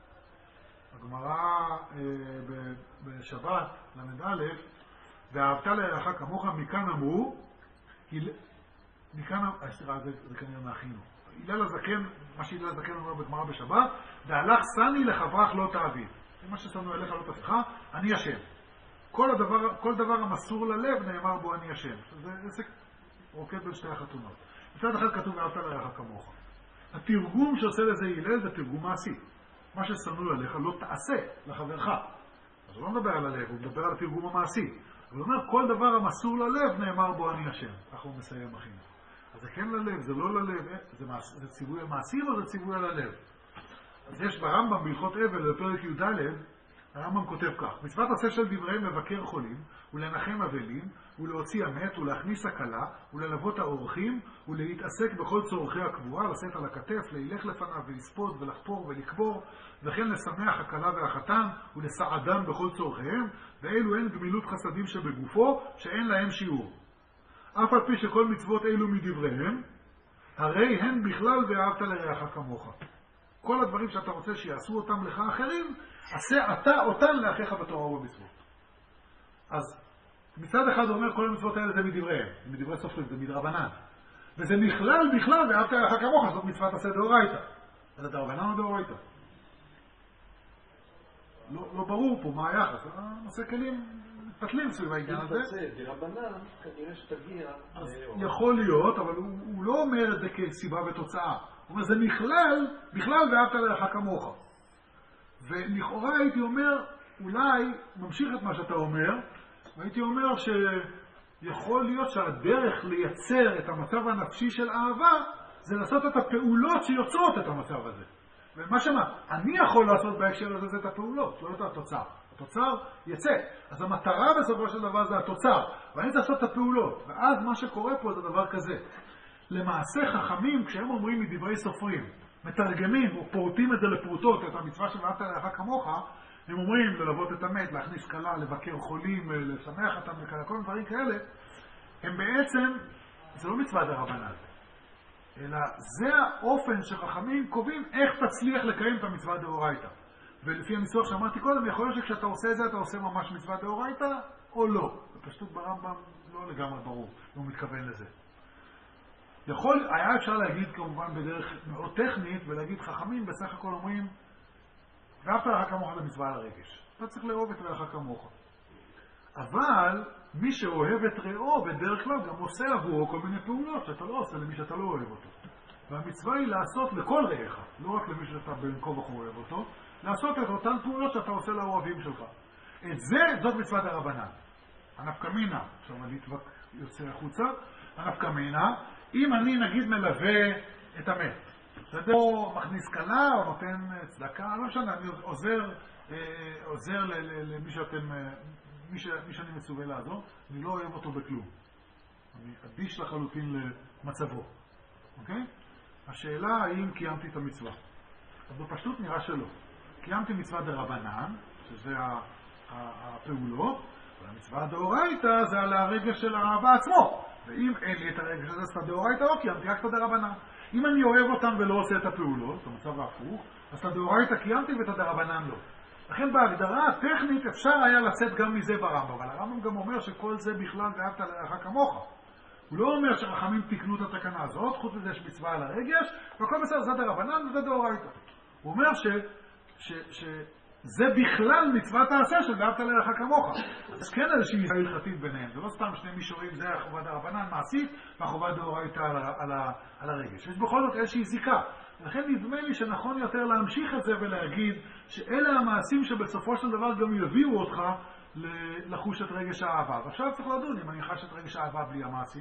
הגמרא בשבת, למד א', ואהבת לרעך כמוך, מכאן אמרו, מכאן, סליחה, זה כנראה מהחינוך. הלל הזקן, מה שהלל הזקן אומר בגמרא בשבת, והלך סני לחברך לא תעביד. זה מה ששנו אליך לא תפיך, אני השם. כל הדבר, כל דבר המסור ללב נאמר בו אני השם. זה עסק רוקד בין שתי החתונות. מצד אחד כתוב ואהבת לרעך כמוך. התרגום שעושה לזה הלל זה תרגום מעשי. מה ששנו אליך לא תעשה לחברך. אז הוא לא מדבר על הלב, הוא מדבר על התרגום המעשי. הוא אומר כל דבר המסור ללב נאמר בו אני השם. ככה הוא מסיים בחינוך. אז זה כן ללב, זה לא ללב, זה, מעש, זה ציווי המעשי או זה ציווי על הלב? אז יש ברמב"ם בהלכות אבל בפרק י"ד, הרמב"ם כותב כך: מצוות עשה של דבריהם לבקר חולים ולנחם אבלים ולהוציא המת ולהכניס הקלה וללוות האורחים ולהתעסק בכל צורכי הקבורה, לשאת על הכתף, להילך לפניו ולספוד ולחפור ולקבור, וכן לשמח הקלה והחתן ולסעדם בכל צורכיהם, ואלו הן גמילות חסדים שבגופו שאין להם שיעור. אף על פי שכל מצוות אלו מדבריהם, הרי הן בכלל ואהבת לרעך כמוך. כל הדברים שאתה רוצה שיעשו אותם לך אחרים, עשה אתה אותן לאחיך בתורה ובמצוות. אז מצד אחד אומר כל המצוות האלה זה מדבריהם, זה מדברי סופרים, זה מדרבנן. וזה נכלל בכלל ואהבת לרעך כמוך, זאת מצוות עשה דאורייתא. זה דרבנן או דאורייתא? לא, לא ברור פה מה היחס, הנושא כלים מתפתלים סביב העניין הזה. דרבנן, כנראה שתגיע. יכול להיות, אבל הוא, הוא לא אומר את זה כסיבה ותוצאה. הוא אומר, זה נכלל, בכלל ואהבת לרעך כמוך. ולכאורה הייתי אומר, אולי, ממשיך את מה שאתה אומר, והייתי אומר שיכול להיות שהדרך לייצר את המצב הנפשי של אהבה, זה לעשות את הפעולות שיוצרות את המצב הזה. ומה שמה, אני יכול לעשות בהקשר הזה זה את הפעולות, לא את התוצר. התוצר יצא. אז המטרה בסופו של דבר זה התוצר, ואני צריך לעשות את הפעולות. ואז מה שקורה פה זה דבר כזה. למעשה חכמים, כשהם אומרים מדברי סופרים, מתרגמים או פורטים את זה לפרוטות, את המצווה של ואהבת לרעך כמוך, הם אומרים ללוות את המת, להכניס קלה, לבקר חולים, לשמח אותם וכאלה, כל דברים כאלה, הם בעצם, זה לא מצווה דרבנן, אלא זה האופן שחכמים קובעים איך תצליח לקיים את המצווה דאורייתא. ולפי הניסוח שאמרתי קודם, יכול להיות שכשאתה עושה את זה, אתה עושה ממש מצווה דאורייתא או לא. בפשטות ברמב"ם לא לגמרי ברור, הוא מתכוון לזה. יכול, היה אפשר להגיד כמובן בדרך מאוד טכנית, ולהגיד חכמים בסך הכל אומרים, ואהבת לרעך כמוך זה מצווה על הרגש. אתה צריך לאהוב את רעך כמוך. אבל מי שאוהב את רעו בדרך כלל גם עושה עבורו כל מיני פעולות שאתה לא עושה למי שאתה לא אוהב אותו. והמצווה היא לעשות לכל רעך, לא רק למי שאתה בין כה וכה אוהב אותו, לעשות את אותן פעולות שאתה עושה לאוהבים שלך. את זה, זאת מצווה דרבנן. הנפקא מינה, עכשיו אני יוצא החוצה, הנפקא מינה, אם אני נגיד מלווה את המת, זה או מכניס קלה או נותן צדקה, לא משנה, אני עוזר, עוזר למי שאתם, מי, ש, מי שאני מצווה לעזור, אני לא אוהב אותו בכלום. אני אדיש לחלוטין למצבו. אוקיי? השאלה האם קיימתי את המצווה. אז בפשטות נראה שלא. קיימתי מצווה דרבנן, שזה הפעולות, והמצווה הדאורייתא זה על הרגש של האהבה עצמו. ואם אין לי את הרגש הזה, אז את הדאורייתא לא קיימתי, רק את הדרבנן. אם אני אוהב אותם ולא עושה את הפעולות, את המצב ההפוך, אז את הדאורייתא קיימתי ואת הדרבנן לא. לכן בהגדרה הטכנית אפשר היה לצאת גם מזה ברמב"ם, אבל הרמב"ם גם אומר שכל זה בכלל ואהבת לרעך כמוך. הוא לא אומר שחכמים תיקנו את התקנה הזאת, חוץ מזה יש מצווה על הרגש, והכל בסדר, זה דרבנן וזה דאורייתא. הוא אומר ש, ש, שזה בכלל מצוות העשה של ואהבת לרעך כמוך. אז כן איזושהי מצווה הלכתית ביניהם, זה לא סתם שני מישורים, זה החובה דרבנן מעשית והחובה דאורייתא על, על, על הרגש. יש בכל זאת איזושהי זיקה. לכן נדמה לי שנכון יותר להמשיך את זה ולהגיד שאלה המעשים שבסופו של דבר גם יביאו אותך לחוש את רגש האהבה. ועכשיו צריך לדון אם אני חש את רגש האהבה בלי המעשים.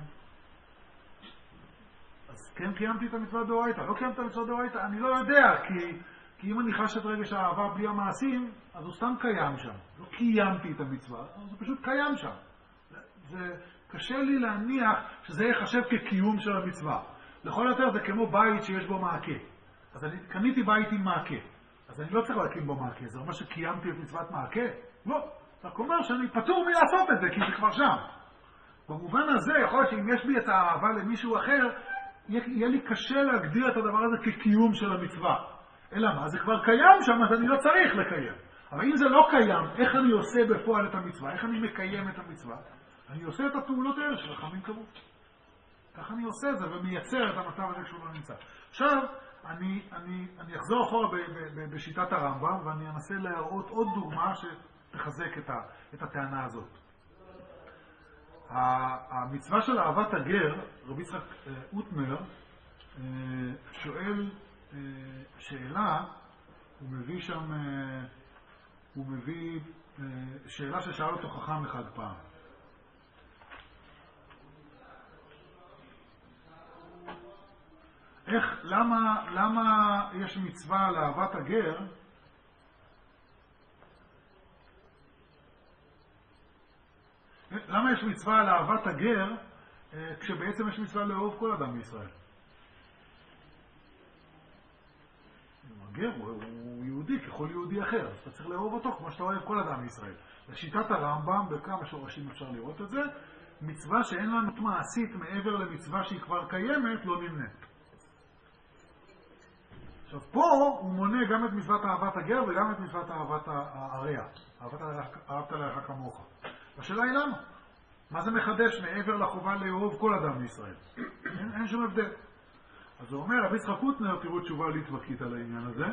אז כן קיימתי את המצווה דאורייתא, לא קיימתי את המצווה דאורייתא, אני לא יודע, כי, כי אם אני חש את רגש האהבה בלי המעשים, אז הוא סתם קיים שם. לא קיימתי את המצווה, אז הוא פשוט קיים שם. זה קשה לי להניח שזה יחשב כקיום של המצווה. לכל יותר זה כמו בית שיש בו מעקה. אז אני קניתי בית עם מעקה. אז אני לא צריך להקים בו מעקה. זה אומר שקיימתי את מצוות מעקה? לא. רק אומר שאני פטור מלעשות את זה, כי זה כבר שם. במובן הזה, יכול להיות שאם יש לי את האהבה למישהו אחר, יהיה לי קשה להגדיר את הדבר הזה כקיום של המצווה. אלא מה? זה כבר קיים שם, אז אני לא צריך לקיים. אבל אם זה לא קיים, איך אני עושה בפועל את המצווה? איך אני מקיים את המצווה? אני עושה את הפעולות האלה שרחמים קבעו. כך אני עושה את זה ומייצר את המצב הזה כשהוא לא נמצא. עכשיו, אני, אני, אני אחזור אחורה ב, ב, ב, בשיטת הרמב"ם, ואני אנסה להראות עוד דוגמה שתחזק את, ה, את הטענה הזאת. המצווה של אהבת הגר, רבי יצחק אוטנר, שואל שאלה, הוא מביא שם, הוא מביא שאלה ששאל אותו חכם אחד פעם. איך, למה, למה יש מצווה לאהבת הגר? למה יש מצווה לאהבת הגר כשבעצם יש מצווה לאהוב כל אדם בישראל? הגר הוא, הוא יהודי ככל יהודי אחר, אז אתה צריך לאהוב אותו כמו שאתה אוהב כל אדם בישראל. לשיטת הרמב"ם, בכמה שורשים אפשר לראות את זה, מצווה שאין לנו מעשית מעבר למצווה שהיא כבר קיימת, לא נמנית. עכשיו, פה הוא מונה גם את מצוות אהבת הגר וגם את מצוות אהבת הרע. אהבת לרעך כמוך. השאלה היא למה? מה זה מחדש מעבר לחובה לאהוב כל אדם בישראל? אין, אין שום הבדל. אז הוא אומר, רבי יצחק אוטנר, תראו תשובה ליטבקית על העניין הזה.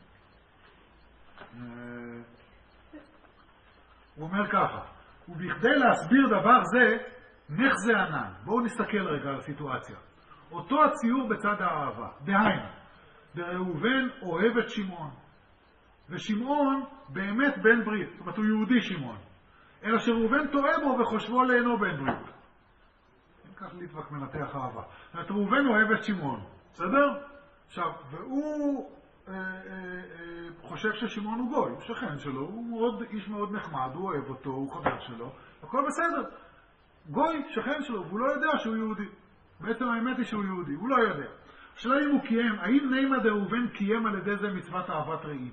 הוא אומר ככה, ובכדי להסביר דבר זה, נחזה ענן. בואו נסתכל רגע על הסיטואציה. אותו הציור בצד האהבה. דהיינו, דראובן אוהב את שמעון. ושמעון באמת בן ברית. זאת אומרת, הוא יהודי שמעון. אלא שראובן טועה בו וחושבו לאינו בן ברית. כך ליטבק מנתח אהבה. זאת אומרת, ראובן אוהב את שמעון. בסדר? עכשיו, והוא אה, אה, אה, חושב ששמעון הוא גוי, הוא שכן שלו, הוא מאוד, איש מאוד נחמד, הוא אוהב אותו, הוא חבר שלו, הכל בסדר. גוי, שכן שלו, והוא לא יודע שהוא יהודי. בעצם האמת היא שהוא יהודי, הוא לא יודע. השאלה אם הוא קיים, האם נימא דראובן קיים על ידי זה מצוות אהבת רעים?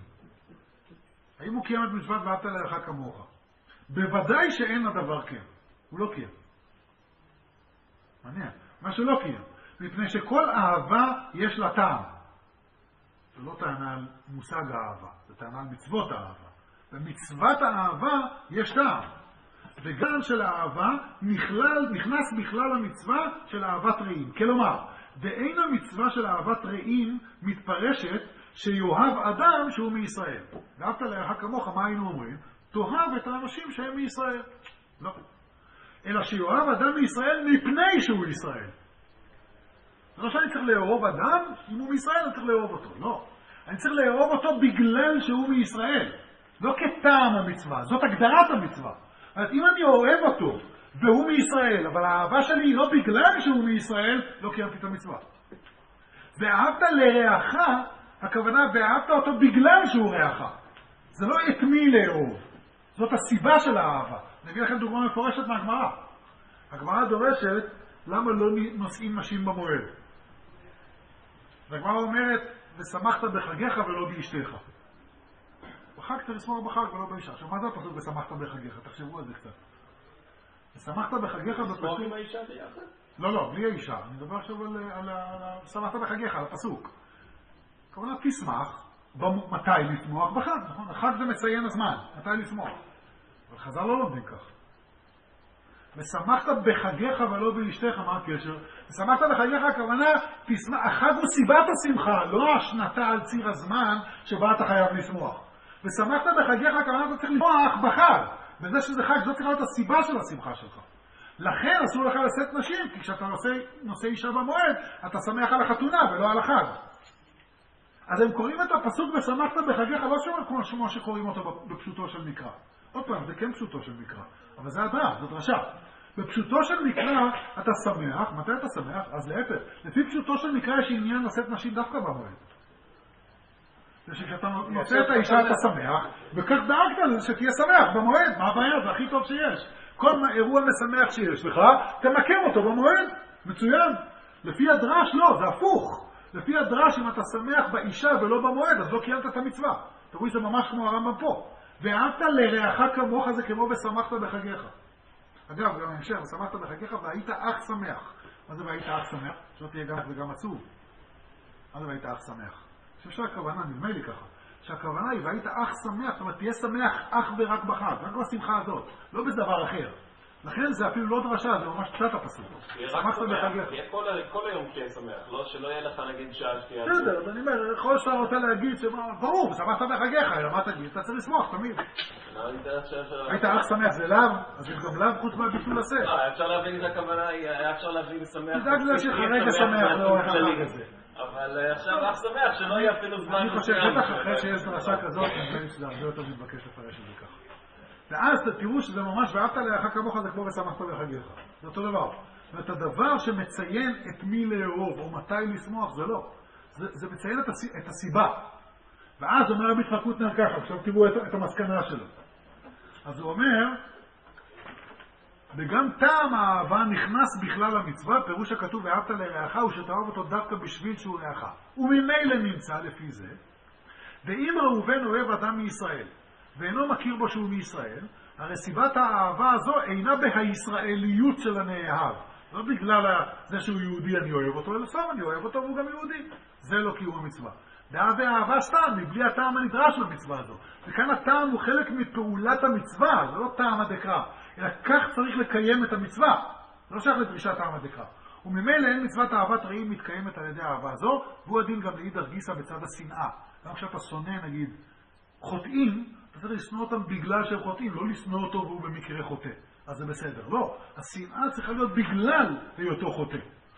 האם הוא קיים את מצוות ואהבת לרעך כמוך? בוודאי שאין הדבר כן. הוא לא קיים. מעניין. מה שלא קיים. מפני שכל אהבה יש לה טעם. זה לא טענה על מושג האהבה, זה טענה על מצוות האהבה. במצוות האהבה יש טעם. וגם של האהבה נכלל, נכנס בכלל המצווה של אהבת רעים. כלומר, ואין המצווה של אהבת רעים מתפרשת שיאהב אדם שהוא מישראל. ואהבת לרעך כמוך, מה היינו אומרים? תאהב את האנשים שהם מישראל. לא. אלא שיאהב אדם מישראל מפני שהוא ישראל. זה לא שאני צריך לאהוב אדם, אם הוא מישראל אני צריך לאהוב אותו. לא. אני צריך לאהוב אותו בגלל שהוא מישראל. לא כטעם המצווה, זאת הגדרת המצווה. אז אם אני אוהב אותו והוא מישראל, אבל האהבה שלי היא לא בגלל שהוא מישראל, לא קיימתי את המצווה. ואהבת לרעך, הכוונה ואהבת אותו בגלל שהוא רעך. זה לא את מי לאהוב. זאת הסיבה של האהבה. אני אגיד לכם דוגמה מפורשת מהגמרא. הגמרא דורשת למה לא נושאים נשים במועד. הגמרא אומרת, ושמחת בחגיך ולא באשתך. בחג צריך לשמוח בחג ולא באישה. עכשיו מה זה הפסוק ושמחת בחגיך? תחשבו על זה קצת. ושמחת בחגיך בפסוק... לשמוח עם האישה ביחד? לא, לא, בלי האישה. אני מדבר עכשיו על... שמחת בחגיך, על הפסוק. כמובן תשמח, מתי לשמוח? בחג, נכון? החג זה מציין הזמן, מתי לשמוח. אבל חז"ל לא לומדים כך. ושמחת בחגיך ולא באשתך, מה הקשר? ושמחת בחגיך, הכוונה, החג הוא סיבת השמחה, לא השנתה על ציר הזמן שבה אתה חייב לשמוח. ושמחת בחגיך, הכוונה, אתה צריך לשמוח בחג. בזה שזה חג, זאת צריכה להיות הסיבה של השמחה שלך. לכן אסור לך לשאת נשים, כי כשאתה נושא, נושא אישה במועד, אתה שמח על החתונה ולא על החג. אז הם קוראים את הפסוק ושמחת בחגיך, לא שומע כמו שקוראים אותו בפשוטו של מקרא. עוד פעם, זה כן פשוטו של מקרא, אבל זה הדרה, זו דרשה. בפשוטו של מקרא אתה שמח, מתי אתה שמח? אז להפך, לפי פשוטו של מקרא יש עניין לשאת נשים דווקא במועד. זה שכשאתה נושא את האישה אתה שמח, וכך דאגת לזה שתהיה שמח במועד, מה הבעיה? זה הכי טוב שיש. כל אירוע משמח שיש לך, תמקם אותו במועד, מצוין. לפי הדרש לא, זה הפוך. לפי הדרש אם אתה שמח באישה ולא במועד, אז לא קיימת את המצווה. תראו, זה ממש כמו הרמב"ם פה. ואהבת לרעך כמוך זה כמו ושמחת בחגיך. אגב, גם המשך, ושמחת בחגיך והיית אך שמח. מה זה והיית אך שמח? שלא תהיה גם וגם עצוב. מה זה והיית אך שמח? אני חושב שהכוונה, נדמה לי ככה, שהכוונה היא והיית אך שמח, זאת אומרת, תהיה שמח אך ורק בחג, רק בשמחה הזאת, לא בדבר אחר. לכן זה אפילו לא דרשה, זה ממש פשט הפסוק. שמחת בחגיך. תהיה כל היום תהיה שמח, לא שלא יהיה לך נגיד שעה שתהיה... בסדר, אז אני אומר, יכול שאתה רוצה להגיד, ברור, שמחת בחגיך, אלא מה תגיד? אתה צריך לשמוח תמיד. היית אך שמח, זה לאו, אז זה גם לאו חוץ מהביטול הזה. לא, אפשר להבין את הכוונה, היה אפשר להבין שמח. תדאג לה שחרגע שמח, לא איך החג הזה. אבל עכשיו אך שמח, שלא יהיה אפילו זמן... אני חושב, בטח אחרי שיש דרשה כזאת, אני חושב שזה הרבה יותר מתבקש לפרש את זה ככה. ואז תראו שזה ממש, ואהבת לרעך כמוך זה כמו ושמחת בחגיך. זה אותו דבר. זאת אומרת, הדבר שמציין את מי לאהוב או מתי לשמוח, זה לא. זה, זה מציין את, הס, את הסיבה. ואז אומר רבי יצחק קוטנר ככה, עכשיו תראו את, את המסקנה שלו. אז הוא אומר, וגם טעם האהבה נכנס בכלל למצווה, פירוש הכתוב ואהבת לרעך הוא שתאהב אותו דווקא בשביל שהוא רעך. וממילא נמצא לפי זה, ואם ראובן אוהב אדם מישראל, ואינו מכיר בו שהוא מישראל, הרי סיבת האהבה הזו אינה בהישראליות של הנאהב. לא בגלל זה שהוא יהודי אני אוהב אותו, אלא סתם אני אוהב אותו והוא גם יהודי. זה לא קיום המצווה. דאהבה אהבה סתם, מבלי הטעם הנדרש למצווה הזו. וכאן הטעם הוא חלק מפעולת המצווה, זה לא טעם הדקרא, אלא כך צריך לקיים את המצווה. זה לא שייך לדרישת טעם הדקרא. וממילא אין מצוות אהבת רעים מתקיימת על ידי האהבה הזו, והוא הדין גם לאידך גיסא בצד השנאה. גם כשאתה שונא נגיד חוטאים, אתה צריך לשנוא אותם בגלל שהם חוטאים, לא לשנוא אותו והוא במקרה חוטא. אז זה בסדר. לא, השנאה צריכה להיות בגלל היותו חוטא.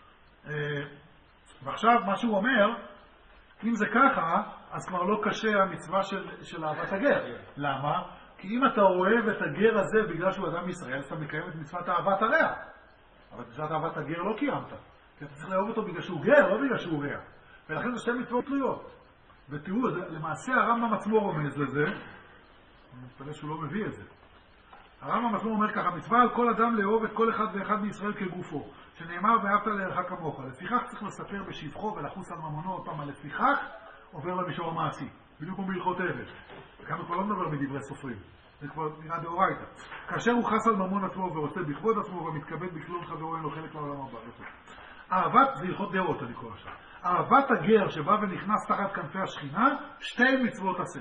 ועכשיו מה שהוא אומר, אם זה ככה, אז כבר לא קשה המצווה של, של אהבת הגר. למה? כי אם אתה אוהב את הגר הזה בגלל שהוא אדם ישראל, אז אתה מקיים את מצוות אהבת הרע. אבל מצוות אהבת הגר לא קיימת. כי אתה צריך לאהוב אותו בגלל שהוא גר, לא בגלל שהוא רע. ולכן זה שתי מצוות תלויות. ותראו, זה, למעשה הרמב"ם עצמו רומז לזה, אני מתפלא שהוא לא מביא את זה. הרמב"ם עצמו אומר ככה, מצווה על כל אדם לאהוב את כל אחד ואחד מישראל כגופו, שנאמר ואהבת לרעך כמוך. לפיכך צריך לספר בשבחו ולחוס על ממונו, עוד פעם, לפיכך עובר למישור המעשי, בדיוק כמו בהלכות עבד. וכאן הוא כבר לא מדבר מדברי סופרים, זה כבר נראה דאורייתא. כאשר הוא חס על ממון עצמו ועושה בכבוד עצמו ומתכבד בכלום חברו אין לו חלק לעולם הבא. אהבת, זה הלכות דעות אני קורא שם. אהבת הגר שבא ונכנס תחת כנפי השכינה, שתי מצוות עשה.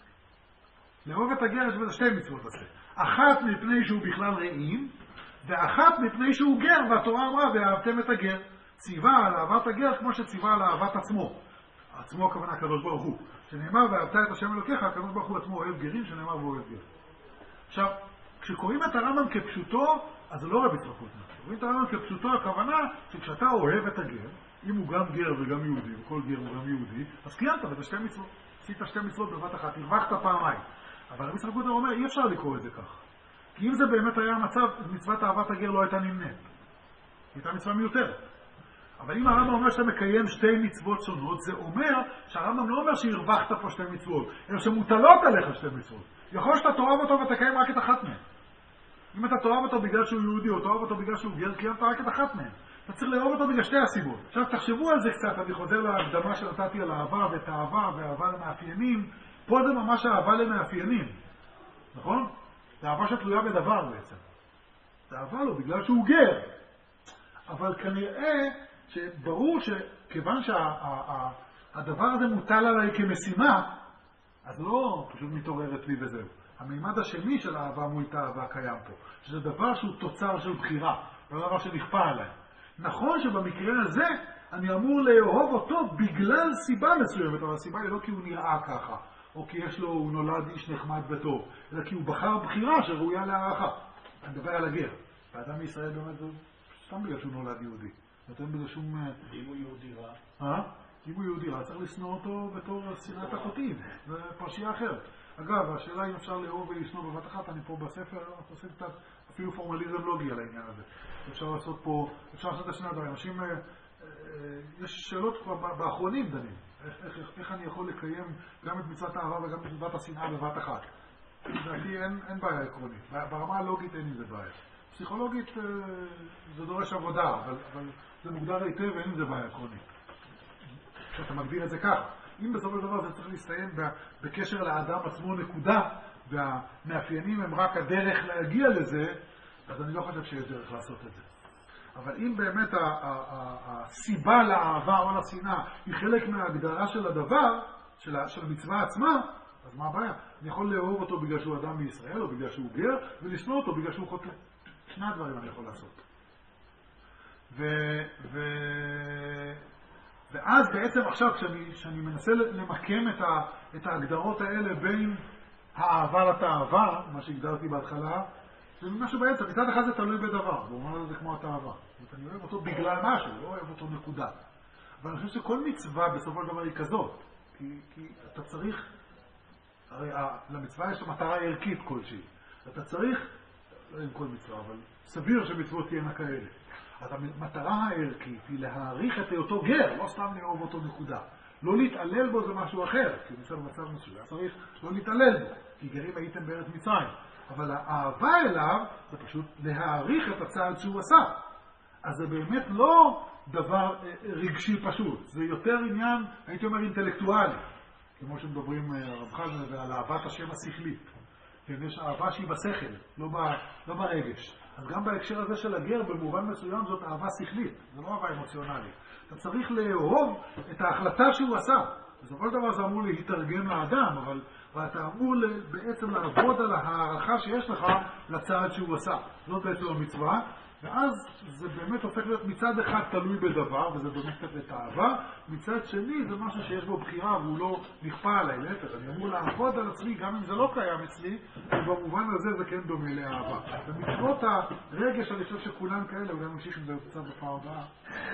לאהוב את הגר יש בזה שתי מצוות עשה. אחת מפני שהוא בכלל רעים, ואחת מפני שהוא גר, והתורה אמרה ואהבתם את הגר. ציווה על אהבת הגר כמו שציווה על אהבת עצמו. עצמו הכוונה הקדוש ברוך הוא. שנאמר ואהבת את השם אלוקיך, הקדוש ברוך הוא עצמו אוהב גרים, שנאמר והוא אוהב גר. עכשיו, כשקוראים את הרמב"ם כפשוטו, אז זה לא רבי יצחק קוטנר. קוראים את הרמב"ם כפשוטו, הכוונה שכשאתה אוהב את הגר, אם הוא גם גר וגם יהודי, וכל גר הוא גם יהודי, אז קיימת וזה שתי מצוות. עשית שתי מצוות בבת אחת, הרווחת פעמיים. אבל רבי יצחק קוטנר אומר, אי אפשר לקרוא את זה כך. כי אם זה באמת היה המצב, מצוות אהבת הגר לא הייתה נמנית. הייתה מצווה מיותרת. אבל אם הרמב"ם אומר שאתה מקיים שתי מצוות שונות, זה אומר שהרמב"ם לא אומר שהרווחת פה שתי מצוות, אלא שמוטלות עליך שתי מצוות. יכול שאתה תאהב אותו ותקיים רק את אחת מהן. אם אתה תאהב אותו בגלל שהוא יהודי או תאהב אותו בגלל שהוא גר, קיימת רק את אחת מהן. אתה צריך לאהוב אותו בגלל שתי הסיבות. עכשיו תחשבו על זה קצת, אני חוזר להקדמה שנתתי על אהבה ותאווה ואהבה למאפיינים. פה זה ממש אהבה למאפיינים. נכון? זה אהבה שתלויה בדבר בעצם. זה אהבה לו בגלל שהוא גר. אבל כנראה שברור שכיוון שהדבר הזה מוטל עליי כמשימה, אז לא פשוט מתעוררת לי וזהו. המימד השני של האהבה מול תאווה קיים פה, שזה דבר שהוא תוצר של בחירה, לא דבר שנכפה עליי. נכון שבמקרה הזה אני אמור לאהוב אותו בגלל סיבה מסוימת, אבל הסיבה היא לא כי הוא נראה ככה, או כי יש לו, הוא נולד איש נחמד וטוב, אלא כי הוא בחר בחירה שראויה להערכה. אני מדבר על הגר. האדם מישראל באמת זה סתם בגלל שהוא נולד יהודי. נותן בזה שום... אם הוא יהודי רע. אה? אם הוא יהודי רע, צריך לשנוא אותו בתור שנאת החוטאים. זה פרשייה אחרת. אגב, השאלה אם אפשר לאהוב ולשנוא בבת אחת, אני פה בספר עושה קצת אפילו פורמליזם לוגי על העניין הזה. אפשר לעשות פה, אפשר לעשות את השני הדברים. אנשים, אה, אה, יש שאלות כבר באחרונים דנים. איך, איך, איך אני יכול לקיים גם את מצוות האהבה וגם את מצוות השנאה בבת אחת. לדעתי אין, אין בעיה עקרונית. ברמה הלוגית אין עם זה בעיה. פסיכולוגית זה דורש עבודה, אבל, אבל זה מוגדר היטב ואין עם זה בעיה עקרונית. כשאתה מגדיר את זה כך. אם בסופו של דבר זה צריך להסתיים בקשר לאדם עצמו נקודה, והמאפיינים הם רק הדרך להגיע לזה, אז אני לא חושב שיש דרך לעשות את זה. אבל אם באמת הסיבה לאהבה או לשנאה היא חלק מההגדרה של הדבר, של המצווה עצמה, אז מה הבעיה? אני יכול לאהוב אותו בגלל שהוא אדם מישראל, או בגלל שהוא גר, ולשנוא אותו בגלל שהוא חוטא. שני הדברים אני יכול לעשות. ו... ו... ואז בעצם עכשיו, כשאני, כשאני מנסה למקם את, ה... את ההגדרות האלה בין האהבה לתאווה, מה שהגדרתי בהתחלה, זה משהו באמצע. מצד אחד זה תלוי בדבר, ואומר זה כמו התאווה. אני אוהב אותו בגלל משהו, לא אוהב אותו נקודה. אבל אני חושב שכל מצווה בסופו של דבר היא כזאת. כי, כי אתה צריך... הרי למצווה יש מטרה ערכית כלשהי. אתה צריך, לא עם כל מצווה, אבל סביר שמצוות תהיינה כאלה. אז המטרה הערכית היא להעריך את אותו גר, לא סתם לאהוב אותו נקודה. לא להתעלל בו זה משהו אחר, כי הוא נמצא במצב מסוים. צריך לא להתעלל בו, כי גרים הייתם בארץ מצרים. אבל האהבה אליו זה פשוט להעריך את הצעד שהוא עשה. אז זה באמת לא דבר רגשי פשוט. זה יותר עניין, הייתי אומר, אינטלקטואלי. כמו שמדברים הרב חזן על אהבת השם השכלית. יש אהבה שהיא בשכל, לא, ב, לא ברגש. אז גם בהקשר הזה של הגר, במובן מסוים זאת אהבה שכלית, זה לא אהבה אמוציונלית. אתה צריך לאהוב את ההחלטה שהוא עשה. בסופו של דבר זה אמור להתרגם לאדם, אבל אתה אמור בעצם לעבוד על הערכה שיש לך לצעד שהוא עשה. זאת בעצם המצווה. ואז זה באמת הופך להיות מצד אחד תלוי בדבר, וזה דומה קצת לתאווה, מצד שני זה משהו שיש בו בחירה והוא לא נכפה עליי, להפך, אני אמור לעבוד על עצמי גם אם זה לא קיים אצלי, ובמובן הזה זה כן דומה לאהבה. ומצוות הרגש אני חושב שכולם כאלה, וגם נמשיך עם זה קצת בפעם הבאה.